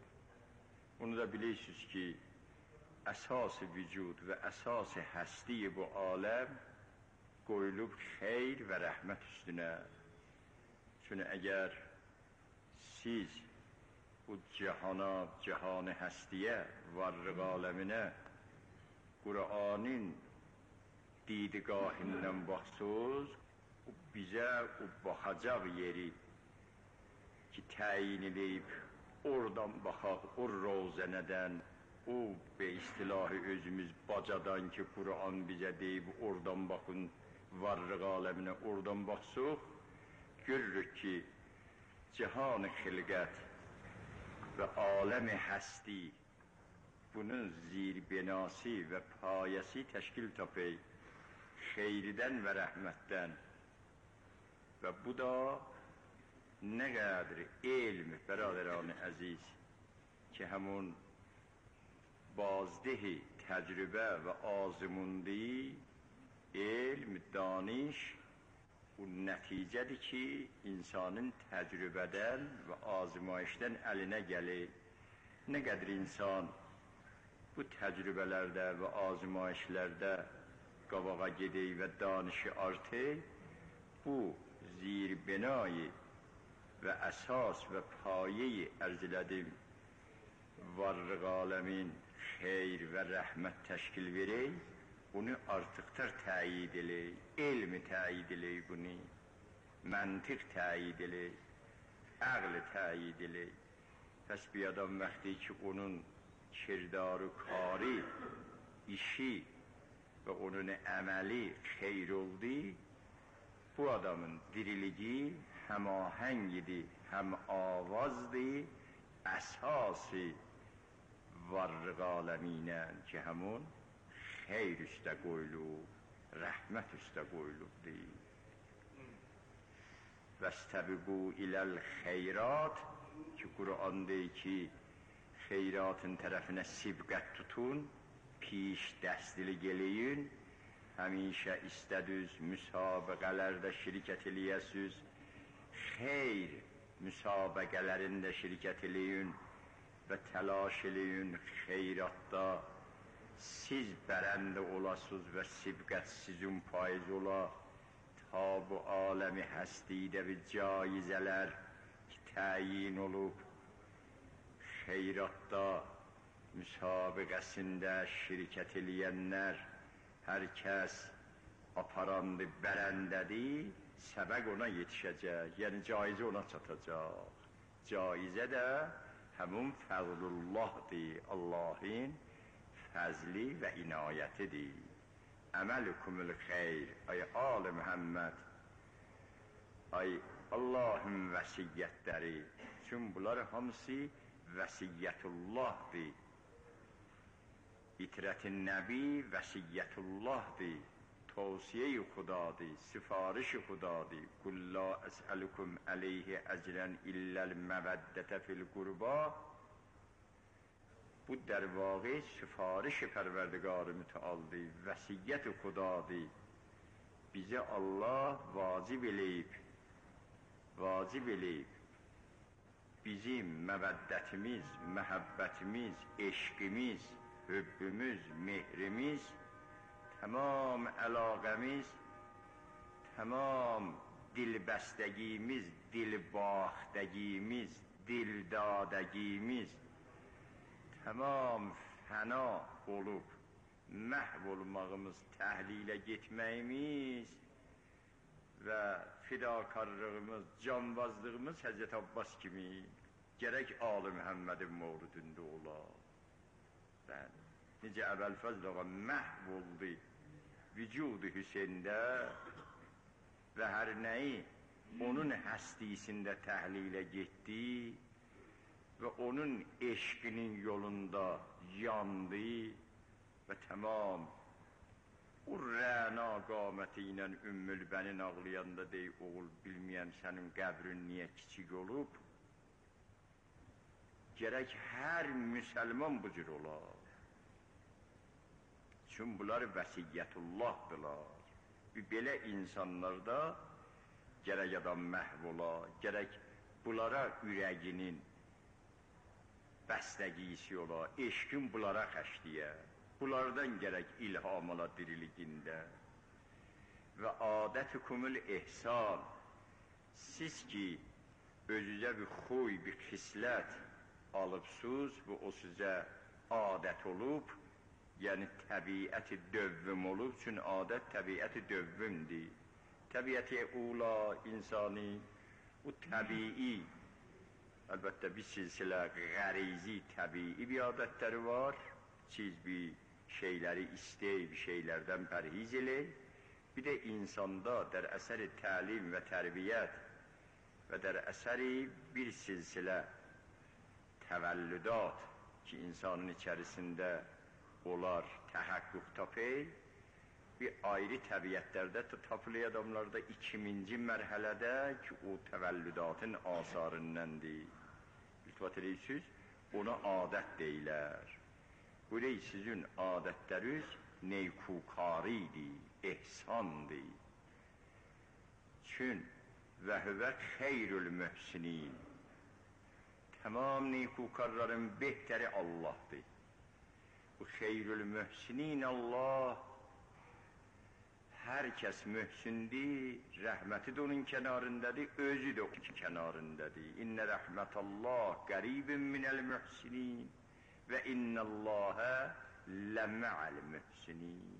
Onu da bilirsiniz ki, əsas-ı vücud və əsas-ı həsti bu aləm qoyulub xeyr və rəhmət üstünə. Çünki əgər siz bu cihana, cihan-ı həstiyə, varlıq aləminə Qur'anın didiqahından baxsınız, bizə o baxacaq yeri ki, təyin edib, oradan baxaq, o rozənədən, o be istilahı özümüz bacadan ki, Qur'an bizə deyib, oradan baxın, varlıq aləminə, oradan baxsıq, görürük ki, cihan-ı xilqət və aləm-i həsti bunun zirbinası və payəsi təşkil tapır xeyridən və rəhmətdən. Və bu da nə qədər elm, bəradəran-ı əziz, ki, həmun bazdehi təcrübə və azmundi, elm, daniş, bu nəticədir ki, insanın təcrübədən və azmayışdan əlinə gəlir. Nə qədər insan bu təcrübələrdə və azmayışlərdə qabağa gedək və danışı artır, bu zirbinayı və əsas və payeyi ərzilədim varlıq aləmin xeyr və rəhmət təşkil verək, bunu artıqlar təyid elək, elmi təyid elək bunu, məntiq təyid elək, əql təyid elək. Pəs bir adam vaxtı ki, onun kirdarı, kari, işi və onun əməli xeyr oldu, bu adamın diriligi həm ahəngidir, həm avazdır, əsası varlıq aləminə ki, həmun xeyr üstə qoyulub, rəhmət üstə qoyulubdur. Vəstəbiqu iləl xeyrat ki, Qur'an deyir ki, xeyratın tərəfinə sibqət tutun, piş dəstilik eləyin, həmişə istədüz müsabiqələrdə şirkət eləyəsiz, xeyr müsabiqələrində şirkət eləyin və təlaş eləyin xeyratda, siz bərəndə olasınız və sibqət sizin payız ola, ta bu aləmi həstidə bir caizələr ki, təyin olub, xeyratda, müsabiqəsində şirkət eləyənlər, hər kəs aparandı, bərəndədir, səbəq ona yetişəcək, yəni caizə ona çatacaq. Caizə də həmun fəzlullahdır, Allahın fəzli və inayətidir. Əməlikumul xeyr, ay al-ı Muhammed, ay Allahın vəsiyyətləri, çünki bunlar hamısı vəsiyyətullahdır. İtrət-i nəbi vəsiyyətullahdır, tavsiyə-i xudadır, sifarişi xudadır. Qul la əsəlukum əleyhi əcrən illəl məvəddətə fil qurba. Bu در واقع سفارش پروردگار متعالی وصیت خداdır. Bize Allah vacib eləyib. Bizim məvəddətimiz, məhəbbətimiz, eşqimiz, hübbümüz, mehrimiz, tamam əlaqəmiz, tamam dilbəstəgimiz, dilbaxtəgimiz, dildadəgimiz tamam fəna olub, məhv olmağımız, təhlilə getməyimiz və fidakarlığımız, canvazlığımız Həzrət Abbas kimi gərək Ali Məhəmmədin mövludunda ola. Bəli, necə Əbəlfəzl ağa məhv oldu vücudu Hüseyndə və hər nəyi onun həstisində təhlilə getdi və onun eşqinin yolunda yandı və tamam o rəna qaməti ilə Ümmül Bənin ağlayanda dey, oğul bilməyəm sənin qəbrin niyə kiçik olub, gərək hər müsəlman bu cür olar. Çünki bunlar vəsiyyətullahdılar. Belə insanlarda gərək adam məhv ola, gərək bunlara ürəyinin bəstəgisi ola, eşqin bunlara xəşliyə, bunlardan gərək ilham ola diriligində. Və adət-kumul ihsan, siz ki, özünüzə bir xuy, bir xislət alıbsınız və o sizə adət olub, yəni təbiəti dövvüm olub, çünki adət təbiəti dövvümdir. Təbiəti ula, insani, o təbii, əlbəttə bir silsilə qərizi, təbii bir adətləri var, siz bir şeyləri istey, bir şeylərdən pərhiz elək, bir də insanda dər əsəri təlim və tərbiyyət və dər əsəri bir silsilə təvəllüdat ki, insanın içərisində olar təhəqqüq tapır, bir ayrı təbiətlərdə tapılıyor adamlarda 2-ci mərhələdə ki, o təvəllüdatın asarındandır. İltifat edirsiniz, ona adət deyilər. Bu deyil, sizin adətləriniz neykukaridir, ehsandır. Çün və hüvə xeyrül mühsinin. Tamam neykukarların behtəri Allah'dır. Bu xeyrül mühsinin Allah, hər kəs mühsindir, rəhməti də onun kənarındadır, özü də onun kənarındadır. İnnə rəhmətəllah qəribin minəl mühsinin və innəlləhə ləmə'əl mühsinin.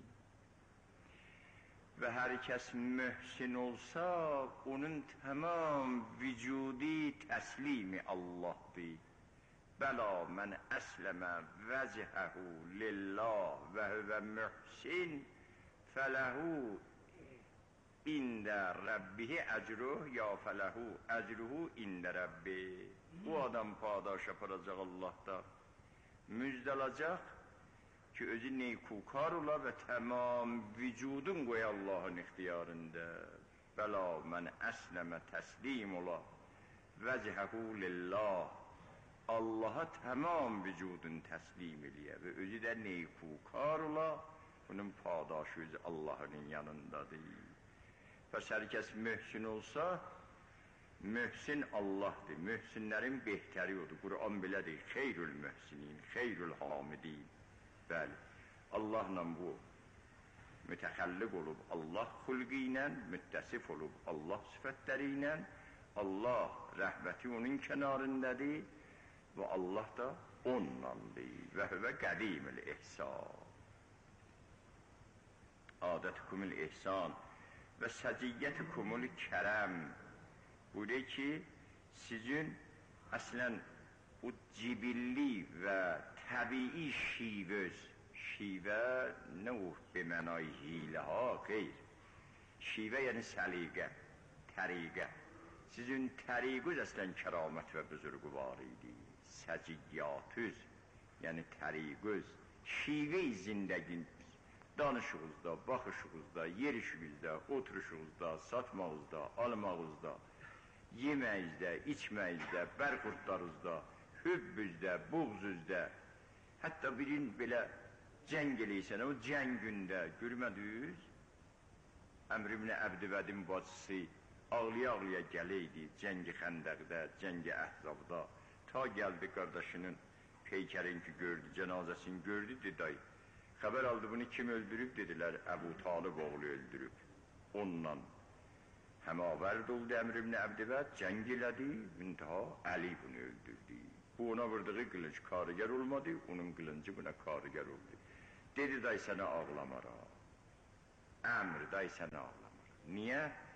Və hər kəs mühsin olsa, onun tamam vücudi təslimi Allah'dır. Bəla mən əsləmə vəcəhəhu lillah və hüvə mühsin fələhu ində Rabbihi əcruh ya fələhu əcruhu ində Rabbi. Bu adam padaş aparacaq Allah'da, müjdəlacaq ki, özü neykukar ola və tamam vücudun qoy Allah'ın ixtiyarında. Bəla mən əsləmə təslim ola vəcəhəhu lillah, Allah'a tamam vücudun təslim eləyə və özü də neykukar ola, bunun padaşı özü Allah'ın yanındadır. Bəs hər kəs mühsin olsa, mühsin Allah'dır, mühsinlərin behtəri odur. Qur'an belədir, xeyrül mühsinin, xeyrül hamidin. Bəli, Allahla bu mütəxəlliq olub, Allah xulqi ilə, müttəsif olub, Allah sifətləri ilə, Allah rəhməti onun kənarındadır və Allah da onunlandır və hüvə qədimil ihsan. Adət-kumul ihsan və səciyyət-kumul kərəm. Bu deyir ki, sizin əslən o cibilli və təbii şivəz, şivə nə o bəmənay hilə ha, xeyr. Şivə yəni səliqə, təriqə. Sizin təriqüz əslən kəramət və büzürqü var idi. Səciyyatüz, yəni təriqüz, şivə-i zindəgin, danışığızda, baxışığızda, yerişinizdə, oturuşunuzda, satmağızda, almağızda, yeməyizdə, içməyizdə, bərxurtlarınızda, hübbüzdə, buğzüzdə, hətta birin belə cəng eləysən, o cəngündə görmədiniz, Əmr ibn Əbdivədin bacısı ağlaya-ağlaya gələydi cəngi xəndəqdə, cəngi əhzabda, ta gəldi qardaşının peykərin ki gördü, cənazəsini gördü, dedi, xəbər aldı bunu kim öldürüb, dedilər, Əbu Talib oğlu öldürüb. Onunla həmavərd oldu Əmr ibn Əbdibəd, cəng elədi, intiha Əli bunu öldürdü. Bu ona vurduğu qılınc karıgər olmadı, onun qılıncı buna karıgər oldu. Dedi, day sənə ağlamara. Əmr, day sənə ağlamara. Niyə?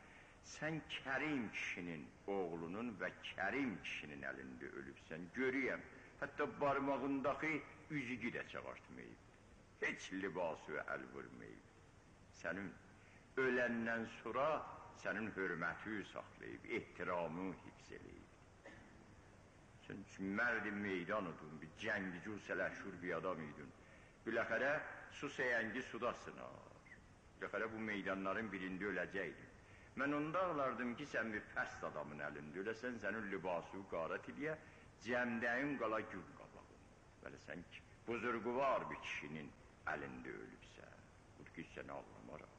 Sən Kərim kişinin oğlunun və Kərim kişinin əlində ölübsən, görüyəm. Hətta barmağındakı üzüqü də çağartmayıb. Heç libası əl vurmayıb. Sənin öləndən sonra sənin hörməti saxlayıb, ehtiramı hifz eləyib. Sən mərd-i meydan idin, bir cəngci sələşur bir adam idin. Biləxərə su səyəngi suda sınar. Biləxərə bu meydanların birində öləcəkdin. Mən onda ağlardım ki, sən bir fəst adamın əlində öləsən, sənin libası qarət eləyə, cəmdəyin qala gül qabağın. Bəli, sən ki, buzurguvar bir kişinin əlində ölübsən. Budur ki, səni ağlamaram.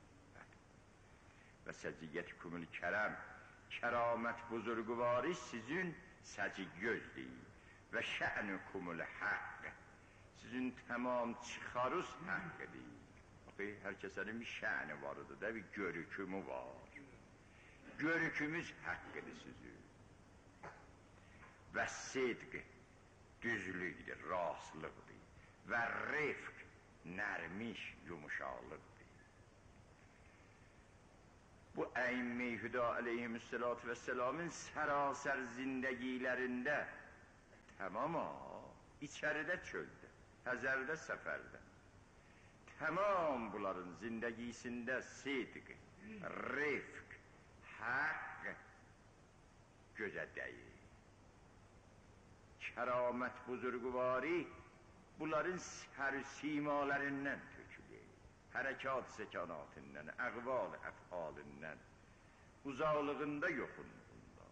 Və səciyyət-kumul kərəm, kəramət buzurguvari sizin səciyyözdür. Və şə'n-kumul haqq, sizin tamam çıxarız haqqıdır. Hər kəsənin bir şəni varıdır da, bir görükümü var. Görükümüz haqqıdır sizin. Və sidq, düzlükdür, rastlıqdır. Və rifq, nərmiş, yumuşaqlıqdır. Bu əimmə-i hüda aleyhissalatu vesselamın sərasər zindəgilərində tamama içəridə çöldə, həzərdə, səfərdə. Tamam bunların zindəgisində sidq, rifq, haqq gözə dəyir. Kəramət buzurguvari bunların sər-simalərindən tökülür. Hərəkat səkanatından, əqval əfalindən, uzaqlığında yoxunluğunda.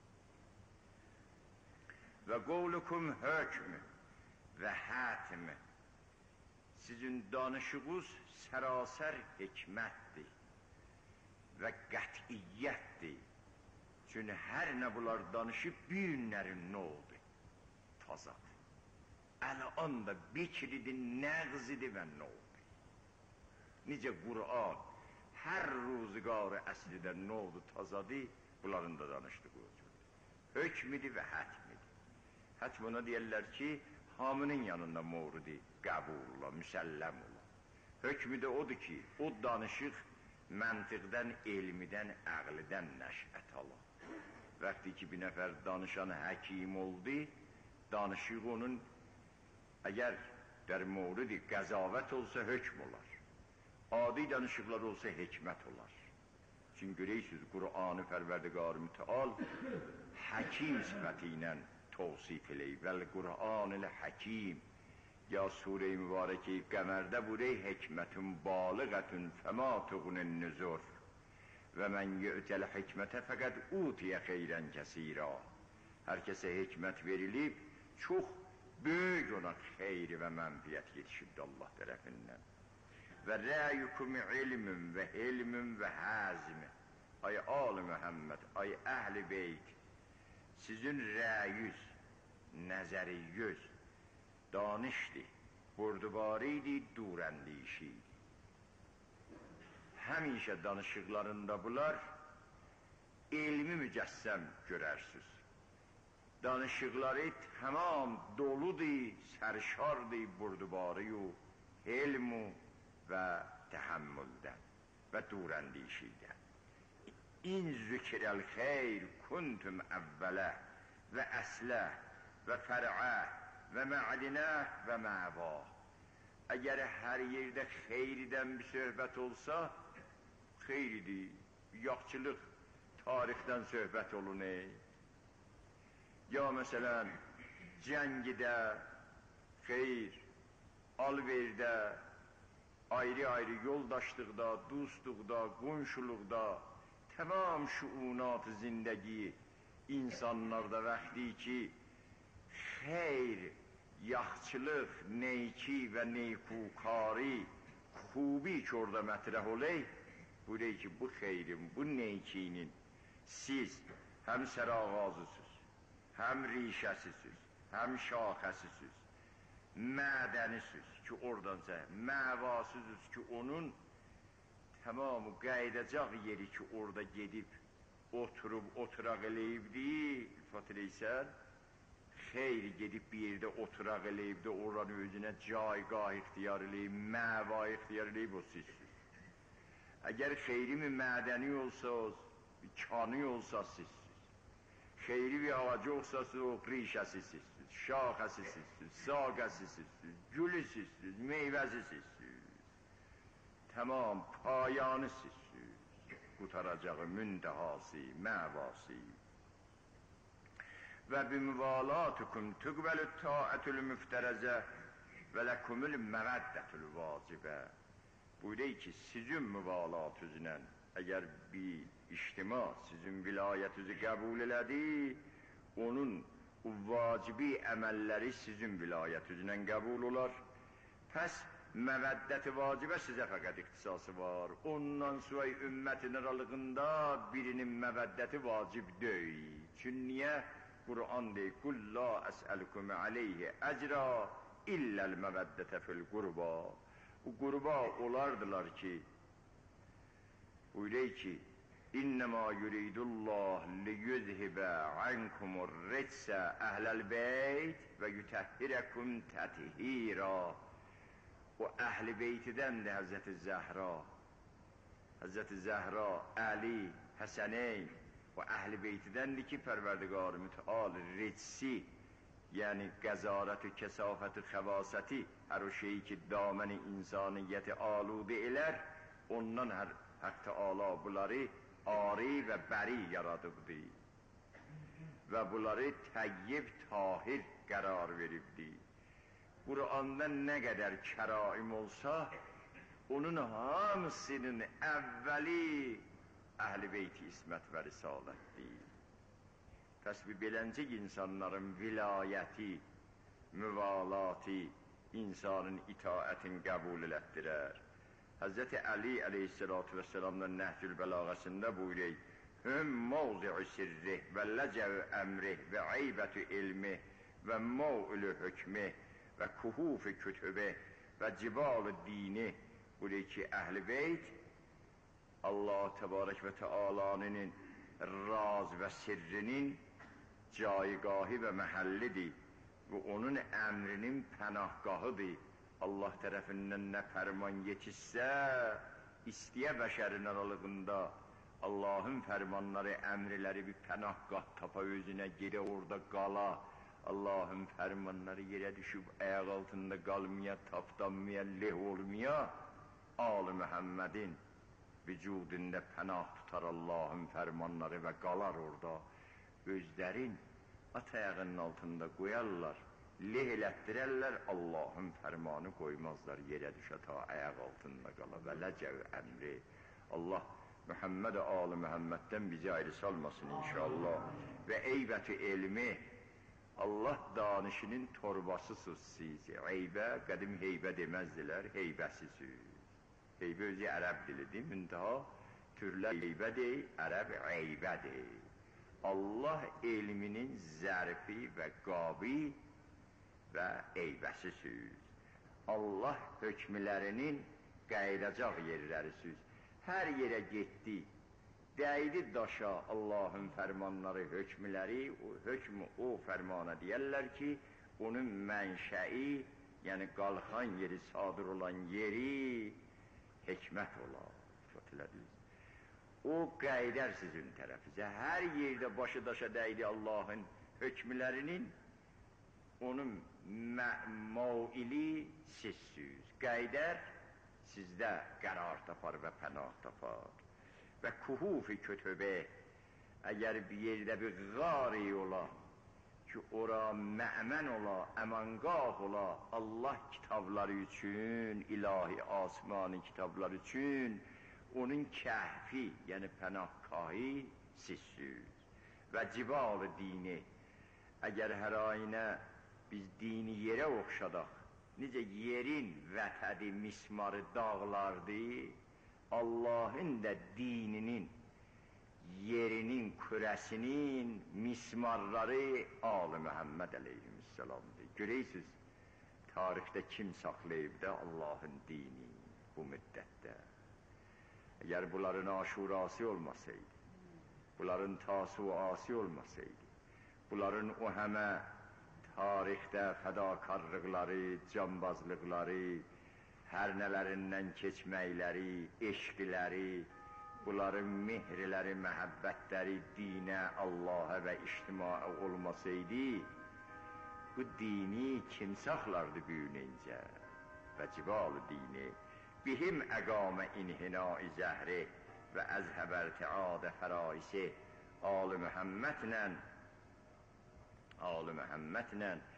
Və qovlukum hökmü və hətmi, sizin danışığınız sərasər hikmətdir və qətiyyətdir. Çünki hər nə bunlar danışıb, bir günlərin nə oldu? Tazadır. Əl-an da bikridir, nəğzidir və nə oldu? Necə Qur'an hər ruziqarı əslidə nə oldu? Tazadır, bunların da danışdığı olacaq. Hökmidir və hətmidir. Hətm ona deyərlər ki, hamının yanında mevrudu qəbul ola, müsəlləm ola. Hökmü də odur ki, o danışıq məntiqdən, elmidən, əqlidən nəşət ala. Vəqti ki, bir nəfər danışan həkim oldu, danışıq onun, əgər der mevrudi qəzavət olsa hökm olar. Adi danışıqlar olsa hikmət olar. Çünki görəysiniz, Qur'an-ı Pərverdigar-ı Müteal həkim sifəti ilə tavsif eləyib. Vəl Qur'an-ı Həkim, ya Sure-i Mübarək-i Qəmərdə burey hikmətun balıqətun fəma tuğnun nüzur və mən yü'təl hikmətə fəqəd utiyə xeyrən kəsira. Hər kəsə hikmət verilib, çox böyük ona xeyri və mənfiyyət yetişibdir Allah tərəfindən. Və rəyukum ilmün və hilmün və həzmi. Ay al-ı Məhəmməd, ay əhl-i beyt, sizin rəyüz, nəzəriyyüz, danışdı, burdubariydi, durəndişiydi. Həmişə danışıqlarında bunlar elmi mücəssəm görərsiniz. Danışıqları tamam doludur, sərşardır, burdubariyu, elmu və təhəmmüldən və durəndişiydən. İn zükrəl xeyr kuntum əvvələ və əslə və fər'ə və mə'dinə və məva. Əgər hər yerdə xeyridən bir söhbət olsa, xeyridir, yaxçılıq tarixdən söhbət olun. Ya məsələn, cəngidə, xeyr, alverdə, ayrı-ayrı yoldaşlıqda, dostluqda, qonşuluqda, tamam şuunat-ı zindəgi insanlarda vəxti ki, xeyr, yaxçılıq, neyki və neykukari, xubi ki orada mətrəh oley, buyurey ki, bu xeyrin, bu neykinin siz həm sərağazısınız, həm rişəsisiz, həm şaxəsisiz, mədənisiz ki, oradansa məvasızız ki, onun tamamı qaydacaq yeri ki, orada gedib, oturub, oturaq eləyibdi, fatirəysən, xeyri gedib bir yerdə oturaq eləyibdi, oranı özünə caygah ixtiyar eləyib, məva ixtiyar eləyib, o sizsiz. Əgər xeyri mi mədəni olsanız, Bir kanı olsa sizsiz. Xeyri bir ağacı olsa o rişəsi sizsiz, şaxəsi sizsiz, saqəsi sizsiz, gülü sizsiz, meyvəsi sizsiz. Tamam payanı sizsiz. Qutaracağı müntəhası, məvası. Və bimvalatukum tuqbəlü taətül müftərəzə və ləkumül məvəddətül vacibə. Buyuruyor ki, sizin müvalatınızla eğer bir içtima sizin vilayetinizi kabul elədi, onun vacibi əməlləri sizin vilayetinizlə kabul olar. Pəs məvəddət-i vacibə sizə fəqət ixtisası var. Ondan sonra ümmətin aralığında birinin məvəddəti vacib deyil. Çünki niyə? Kur'an deyir, Qul la əsəlukum aleyhi əcra illəl məvəddətə fil qurba. Bu qurba olardılar ki, buyuruyor ki, İnnemâ yuridullah liyuzhibə ankumur ritsə əhləl beyt və yutəhhirekum tətihira. O əhl-i beytidən de Hazreti Zəhra. Hazreti Zəhra, Ali, Həsəneyn o əhl-i beytidəndir ki, Pərverdigar-ı Müteal ritsi, yani qəzarət-i kəsafət-i xəvasəti, hər o şeyi ki, daməni insaniyyəti aludə elər, ondan hər Hak Teala bunları ari və bəri yaradıbdı. Və bunları təyyib, tahir qərar veribdi. Kur'an'da ne kadar keraim olsa, onun hamısının evveli Əhl-i Beyti İsmət və Risalət deyil. Pəs bir beləncək insanların vilayəti, müvalatı, insanın itaətin qəbul elətdirər. Hz. Ali aleyhissalatu vesselam'dan Nəhcül Bəlağəsində buyuruyor, Hüm mavzi'u sirrih və ləcəv əmrih və eybətü ilmih və mav'ülü hükmih və kuhuf-i kütübih və cibal-ı dini. Buyuruyor ki, Əhl-i Beyt Allah Tebarek ve Teala'nın raz ve sirrinin caigahı ve mehallidir ve onun emrinin pənahgahıdır. Allah tərəfindən nə fərman yetişsə, istəyə bəşərin aralığında Allah'ın fərmanları, əmrləri bir pənahgah tapa özünə girə orada qala. Allah'ın fərmanları yerə düşüb ayaq altında qalmaya, tapdanmaya, leh olmaya, Al-ı Muhammedin vücudunda pənah tutar Allah'ın fərmanları və qalar orada. Özlərin at ayağının altında qoyarlar, leh elətdirərlər, Allah'ın fərmanı qoymazlar, yerə düşə ta ayaq altında qala. Və ləcəv əmri. Allah Muhammed-i Al-ı Muhammed'dən bizi ayrı salmasın inşallah. Və eybət-i elmi, Allah danışının torbasısız siz. Eybə, qədim heybə deməzdilər, heybəsiz. Heybə özü ərəb dilidir, müntaha türlər heybədir, ərəb eybədir. Allah elminin zərfi və qabi və eybəsiz. Allah hökmlərinin qayıdacaq yerlərisiz. Hər yerə getdi, dəydi daşa Allah'ın fərmanları, hökmləri, o fərmana deyərlər ki, onun mənşəi, yəni qalxan yeri, sadır olan yeri, hikmət olar. O qaydər sizin tərəfizə. Hər yerdə başı daşa dəydi Allah'ın hökmlərinin, onun maili sizsiz. Qaydər sizdə qərar tapar və pənah tapar. Və kuhuf-i kütübə, əgər bir yerdə bir qari ola, ki ora mə'mən ola, əmangah ola, Allah kitabları üçün, ilahi asmani kitabları üçün, onun kəhfi, yəni pənahgahı sizsiz. Və cibal-ı dini, əgər hər ayinə biz dini yerə oxşadaq, necə yerin vətədi, mismarı dağlardır, Allah'ın da dininin, yerinin, kürəsinin mismarları Al-ı Muhammed aleyhisselamdır. Görəysiniz, tarixdə kim saxlayıb da Allah'ın dini bu müddətdə? Əgər bunların aşurası olmasaydı, bunların tasuası olmasaydı, bunların o həmə tarixdə fədakarlıqları, cambazlıqları, hər nələrindən keçməkləri, eşqiləri, bunların mehriləri, məhəbbətləri dinə, Allaha və ictimaya olmasaydı, bu dini kim saxlardı büyününcə? Və cibalı dini bihim əqamə inhinai zəhri və əzhəbəl teadə fəraisi. Ali Məhəmmədlə